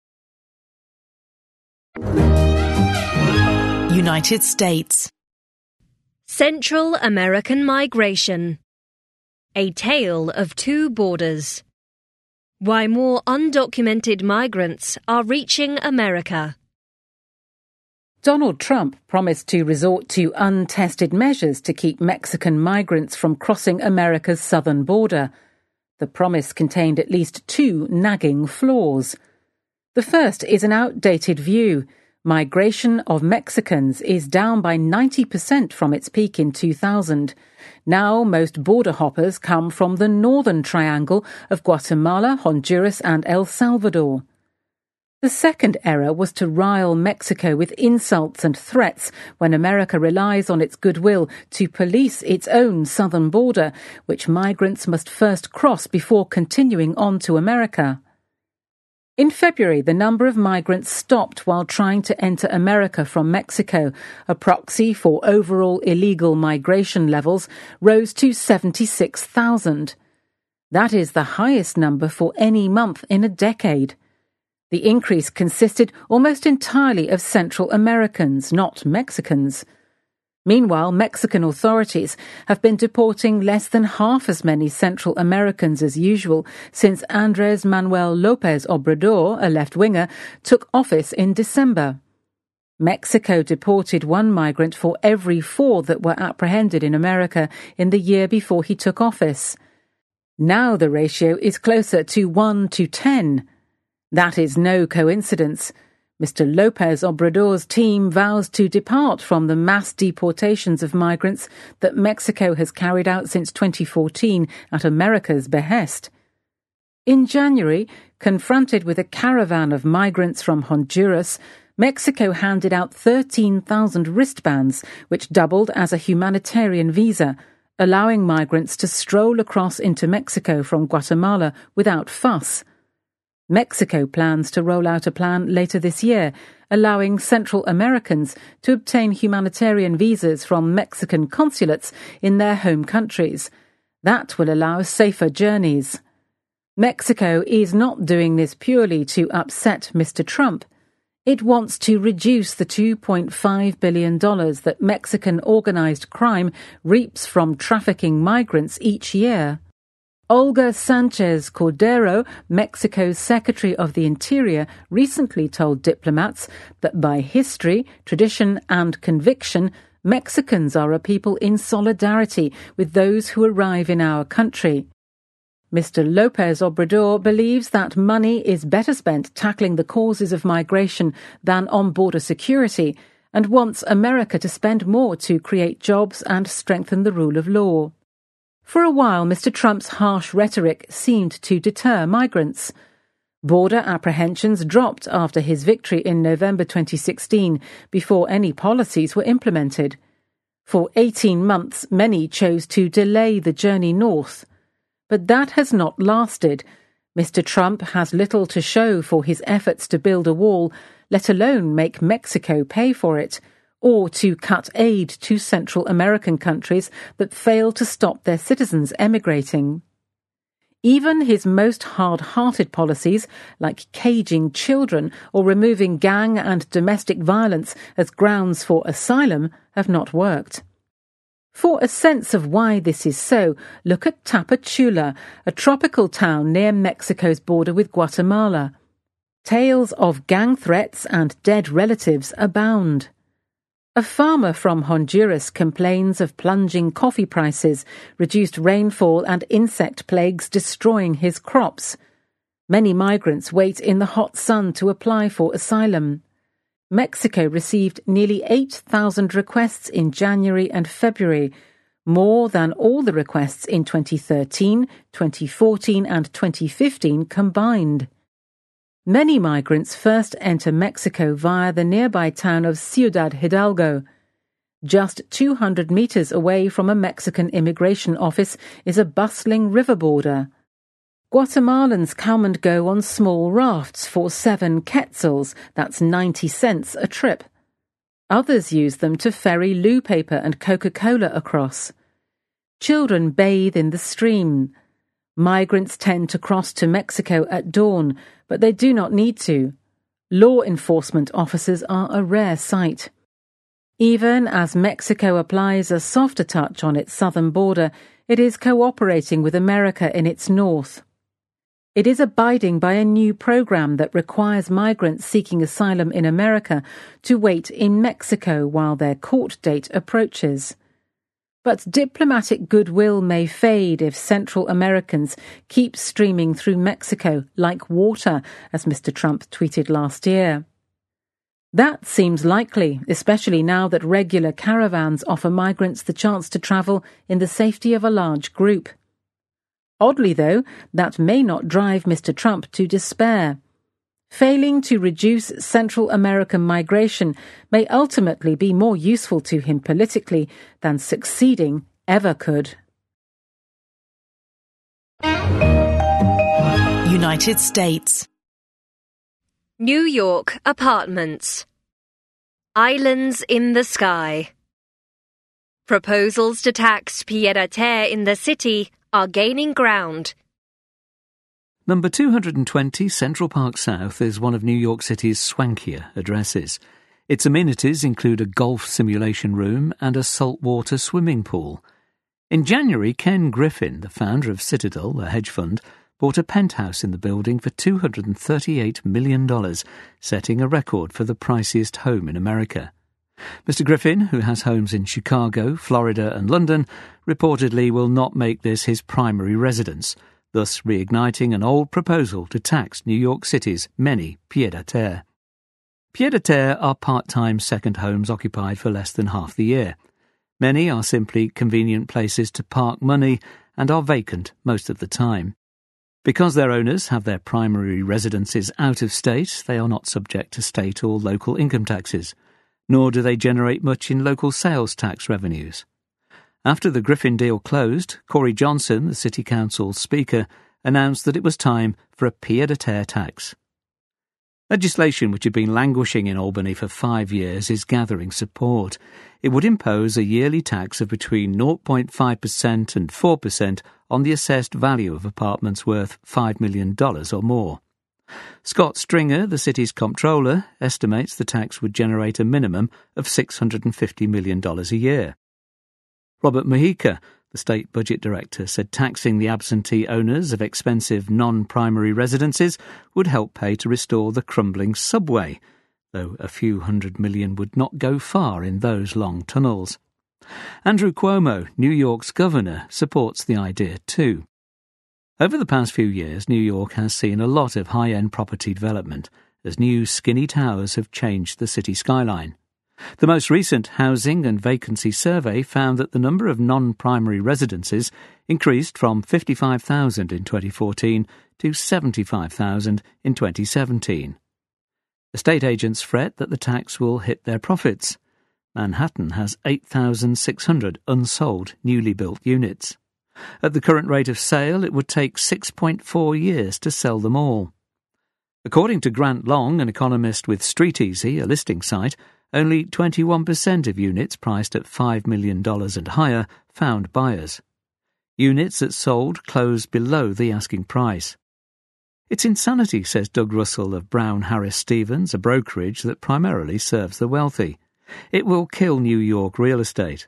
United States. Central American migration. A tale of two borders. Why more undocumented migrants are reaching America. Donald Trump promised to resort to untested measures to keep Mexican migrants from crossing America's southern border. The promise contained at least two nagging flaws. The first is an outdated view. Migration of Mexicans is down by 90% from its peak in 2000. Now most border hoppers come from the northern triangle of Guatemala, Honduras and El Salvador. The second error was to rile Mexico with insults and threats when America relies on its goodwill to police its own southern border, which migrants must first cross before continuing on to America. In February, the number of migrants stopped while trying to enter America from Mexico. A proxy for overall illegal migration levels rose to 76,000. That is the highest number for any month in a decade. The increase consisted almost entirely of Central Americans, not Mexicans. Meanwhile, Mexican authorities have been deporting less than half as many Central Americans as usual since Andrés Manuel López Obrador, a left-winger, took office in December. Mexico deported one migrant for every 4 that were apprehended in America in the year before he took office. Now the ratio is closer to 1 to 10. That is no coincidence. Mr. López Obrador's team vows to depart from the mass deportations of migrants that Mexico has carried out since 2014 at America's behest. In January, confronted with a caravan of migrants from Honduras, Mexico handed out 13,000 wristbands, which doubled as a humanitarian visa, allowing migrants to stroll across into Mexico from Guatemala without fuss. Mexico plans to roll out a plan later this year, allowing Central Americans to obtain humanitarian visas from Mexican consulates in their home countries. That will allow safer journeys. Mexico is not doing this purely to upset Mr. Trump. It wants to reduce the $2.5 billion that Mexican organized crime reaps from trafficking migrants each year. Olga Sánchez Cordero, Mexico's Secretary of the Interior, recently told diplomats that by history, tradition and conviction, Mexicans are a people in solidarity with those who arrive in our country. Mr. López Obrador believes that money is better spent tackling the causes of migration than on border security and wants America to spend more to create jobs and strengthen the rule of law. For a while, Mr. Trump's harsh rhetoric seemed to deter migrants. Border apprehensions dropped after his victory in November 2016, before any policies were implemented. For 18 months, many chose to delay the journey north. But that has not lasted. Mr. Trump has little to show for his efforts to build a wall, let alone make Mexico pay for it, or to cut aid to Central American countries that fail to stop their citizens emigrating. Even his most hard-hearted policies, like caging children or removing gang and domestic violence as grounds for asylum, have not worked. For a sense of why this is so, look at Tapachula, a tropical town near Mexico's border with Guatemala. Tales of gang threats and dead relatives abound. A farmer from Honduras complains of plunging coffee prices, reduced rainfall and insect plagues destroying his crops. Many migrants wait in the hot sun to apply for asylum. Mexico received nearly 8,000 requests in January and February, more than all the requests in 2013, 2014 and 2015 combined. Many migrants first enter Mexico via the nearby town of Ciudad Hidalgo. Just 200 meters away from a Mexican immigration office is a bustling river border. Guatemalans come and go on small rafts for 7 quetzals, that's 90 cents a trip. Others use them to ferry loo paper and Coca-Cola across. Children bathe in the stream. Migrants tend to cross to Mexico at dawn, but they do not need to. Law enforcement officers are a rare sight. Even as Mexico applies a softer touch on its southern border, it is cooperating with America in its north. It is abiding by a new program that requires migrants seeking asylum in America to wait in Mexico while their court date approaches. But diplomatic goodwill may fade if Central Americans keep streaming through Mexico like water, as Mr. Trump tweeted last year. That seems likely, especially now that regular caravans offer migrants the chance to travel in the safety of a large group. Oddly, though, that may not drive Mr. Trump to despair. Failing to reduce Central American migration may ultimately be more useful to him politically than succeeding ever could. United States. New York apartments. Islands in the sky. Proposals to tax pied-à-terre in the city are gaining ground. Number 220 Central Park South is one of New York City's swankier addresses. Its amenities include a golf simulation room and a saltwater swimming pool. In January, Ken Griffin, the founder of Citadel, a hedge fund, bought a penthouse in the building for $238 million, setting a record for the priciest home in America. Mr. Griffin, who has homes in Chicago, Florida and London, reportedly will not make this his primary residence, thus reigniting an old proposal to tax New York City's many pied-à-terre. Pied-à-terre are part-time second homes occupied for less than half the year. Many are simply convenient places to park money and are vacant most of the time. Because their owners have their primary residences out of state, they are not subject to state or local income taxes, nor do they generate much in local sales tax revenues. After the Griffin deal closed, Corey Johnson, the City Council's Speaker, announced that it was time for a pied-à-terre tax. Legislation which had been languishing in Albany for 5 years is gathering support. It would impose a yearly tax of between 0.5% and 4% on the assessed value of apartments worth $5 million or more. Scott Stringer, the city's comptroller, estimates the tax would generate a minimum of $650 million a year. Robert Mujica, the state budget director, said taxing the absentee owners of expensive non-primary residences would help pay to restore the crumbling subway, though a few $100 million would not go far in those long tunnels. Andrew Cuomo, New York's governor, supports the idea too. Over the past few years, New York has seen a lot of high-end property development, as new skinny towers have changed the city skyline. The most recent housing and vacancy survey found that the number of non-primary residences increased from 55,000 in 2014 to 75,000 in 2017. Estate agents fret that the tax will hit their profits. Manhattan has 8,600 unsold newly built units. At the current rate of sale, it would take 6.4 years to sell them all. According to Grant Long, an economist with StreetEasy, a listing site, only 21% of units priced at $5 million and higher found buyers. Units that sold closed below the asking price. It's insanity, says Doug Russell of Brown Harris Stevens, a brokerage that primarily serves the wealthy. It will kill New York real estate.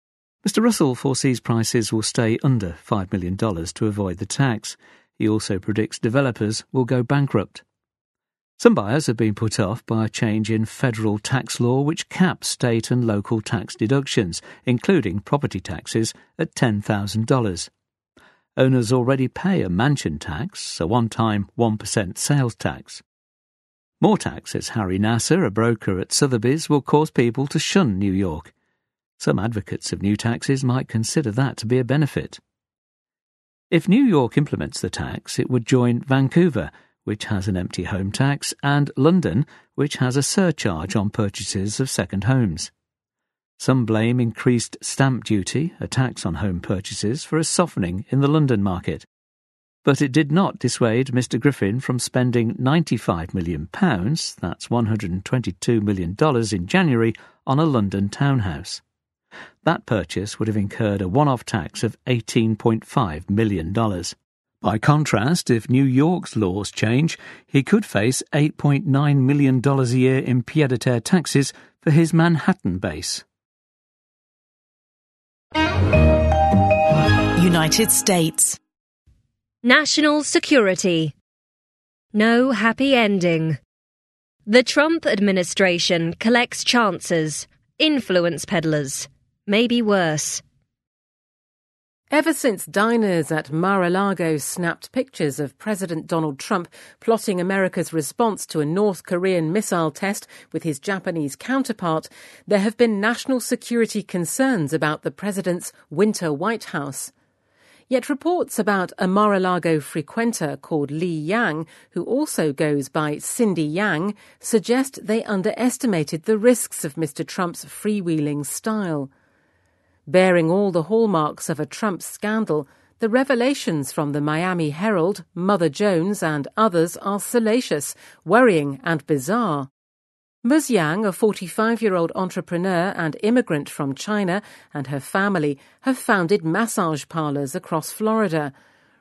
Mr. Russell foresees prices will stay under $5 million to avoid the tax. He also predicts developers will go bankrupt. Some buyers have been put off by a change in federal tax law which caps state and local tax deductions, including property taxes, at $10,000. Owners already pay a mansion tax, a one-time 1% sales tax. More tax, says Harry Nasser, a broker at Sotheby's, will cause people to shun New York. Some advocates of new taxes might consider that to be a benefit. If New York implements the tax, it would join Vancouver, which has an empty home tax, and London, which has a surcharge on purchases of second homes. Some blame increased stamp duty, a tax on home purchases, for a softening in the London market. But it did not dissuade Mr. Griffin from spending £95 million, that's $122 million in January, on a London townhouse. That purchase would have incurred a one-off tax of $18.5 million. By contrast, if New York's laws change, he could face $8.9 million a year in pied-à-terre taxes for his Manhattan base. United States. National security. No happy ending. The Trump administration collects chances, influence peddlers, maybe worse. Ever since diners at Mar-a-Lago snapped pictures of President Donald Trump plotting America's response to a North Korean missile test with his Japanese counterpart, there have been national security concerns about the president's winter White House. Yet reports about a Mar-a-Lago frequenter called Lee Yang, who also goes by Cindy Yang, suggest they underestimated the risks of Mr. Trump's freewheeling style. Bearing all the hallmarks of a Trump scandal, the revelations from the Miami Herald, Mother Jones and others are salacious, worrying and bizarre. Ms. Yang, a 45-year-old entrepreneur and immigrant from China, and her family have founded massage parlors across Florida.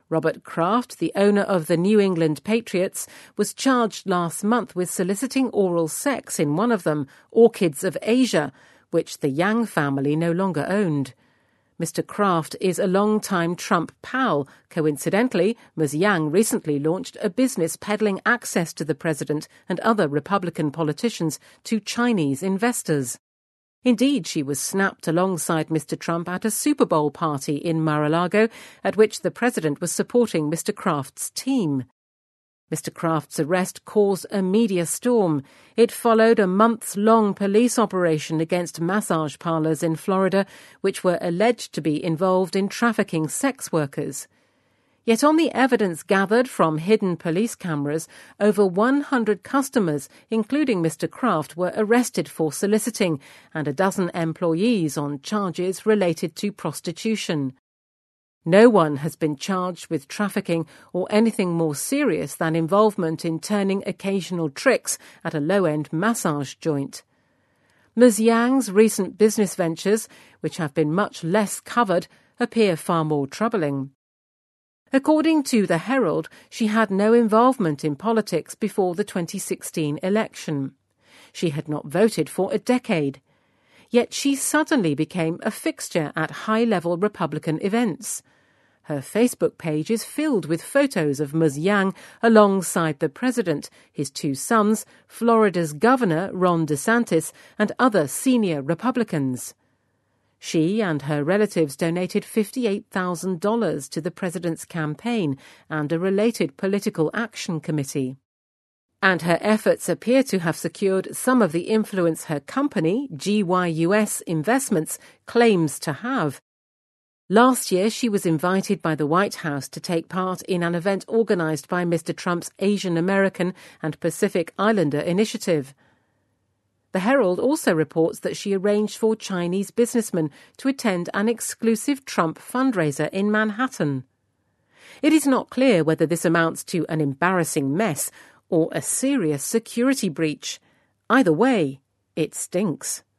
Robert Kraft, the owner of the New England Patriots, was charged last month with soliciting oral sex in one of them, Orchids of Asia, which the Yang family no longer owned. Mr. Kraft is a long-time Trump pal. Coincidentally, Ms. Yang recently launched a business peddling access to the president and other Republican politicians to Chinese investors. Indeed, she was snapped alongside Mr. Trump at a Super Bowl party in Mar-a-Lago, at which the president was supporting Mr. Kraft's team. Mr. Kraft's arrest caused a media storm. It followed a months-long police operation against massage parlours in Florida, which were alleged to be involved in trafficking sex workers. Yet on the evidence gathered from hidden police cameras, over 100 customers, including Mr. Kraft, were arrested for soliciting, and a dozen employees on charges related to prostitution. No one has been charged with trafficking or anything more serious than involvement in turning occasional tricks at a low-end massage joint. Ms. Yang's recent business ventures, which have been much less covered, appear far more troubling. According to the Herald, she had no involvement in politics before the 2016 election. She had not voted for a decade. Yet she suddenly became a fixture at high-level Republican events. Her Facebook page is filled with photos of Ms. Yang alongside the president, his two sons, Florida's Governor Ron DeSantis, and other senior Republicans. She and her relatives donated $58,000 to the president's campaign and a related political action committee. And her efforts appear to have secured some of the influence her company, GYUS Investments, claims to have. Last year, she was invited by the White House to take part in an event organized by Mr. Trump's Asian American and Pacific Islander initiative. The Herald also reports that she arranged for Chinese businessmen to attend an exclusive Trump fundraiser in Manhattan. It is not clear whether this amounts to an embarrassing mess or a serious security breach. Either way, it stinks.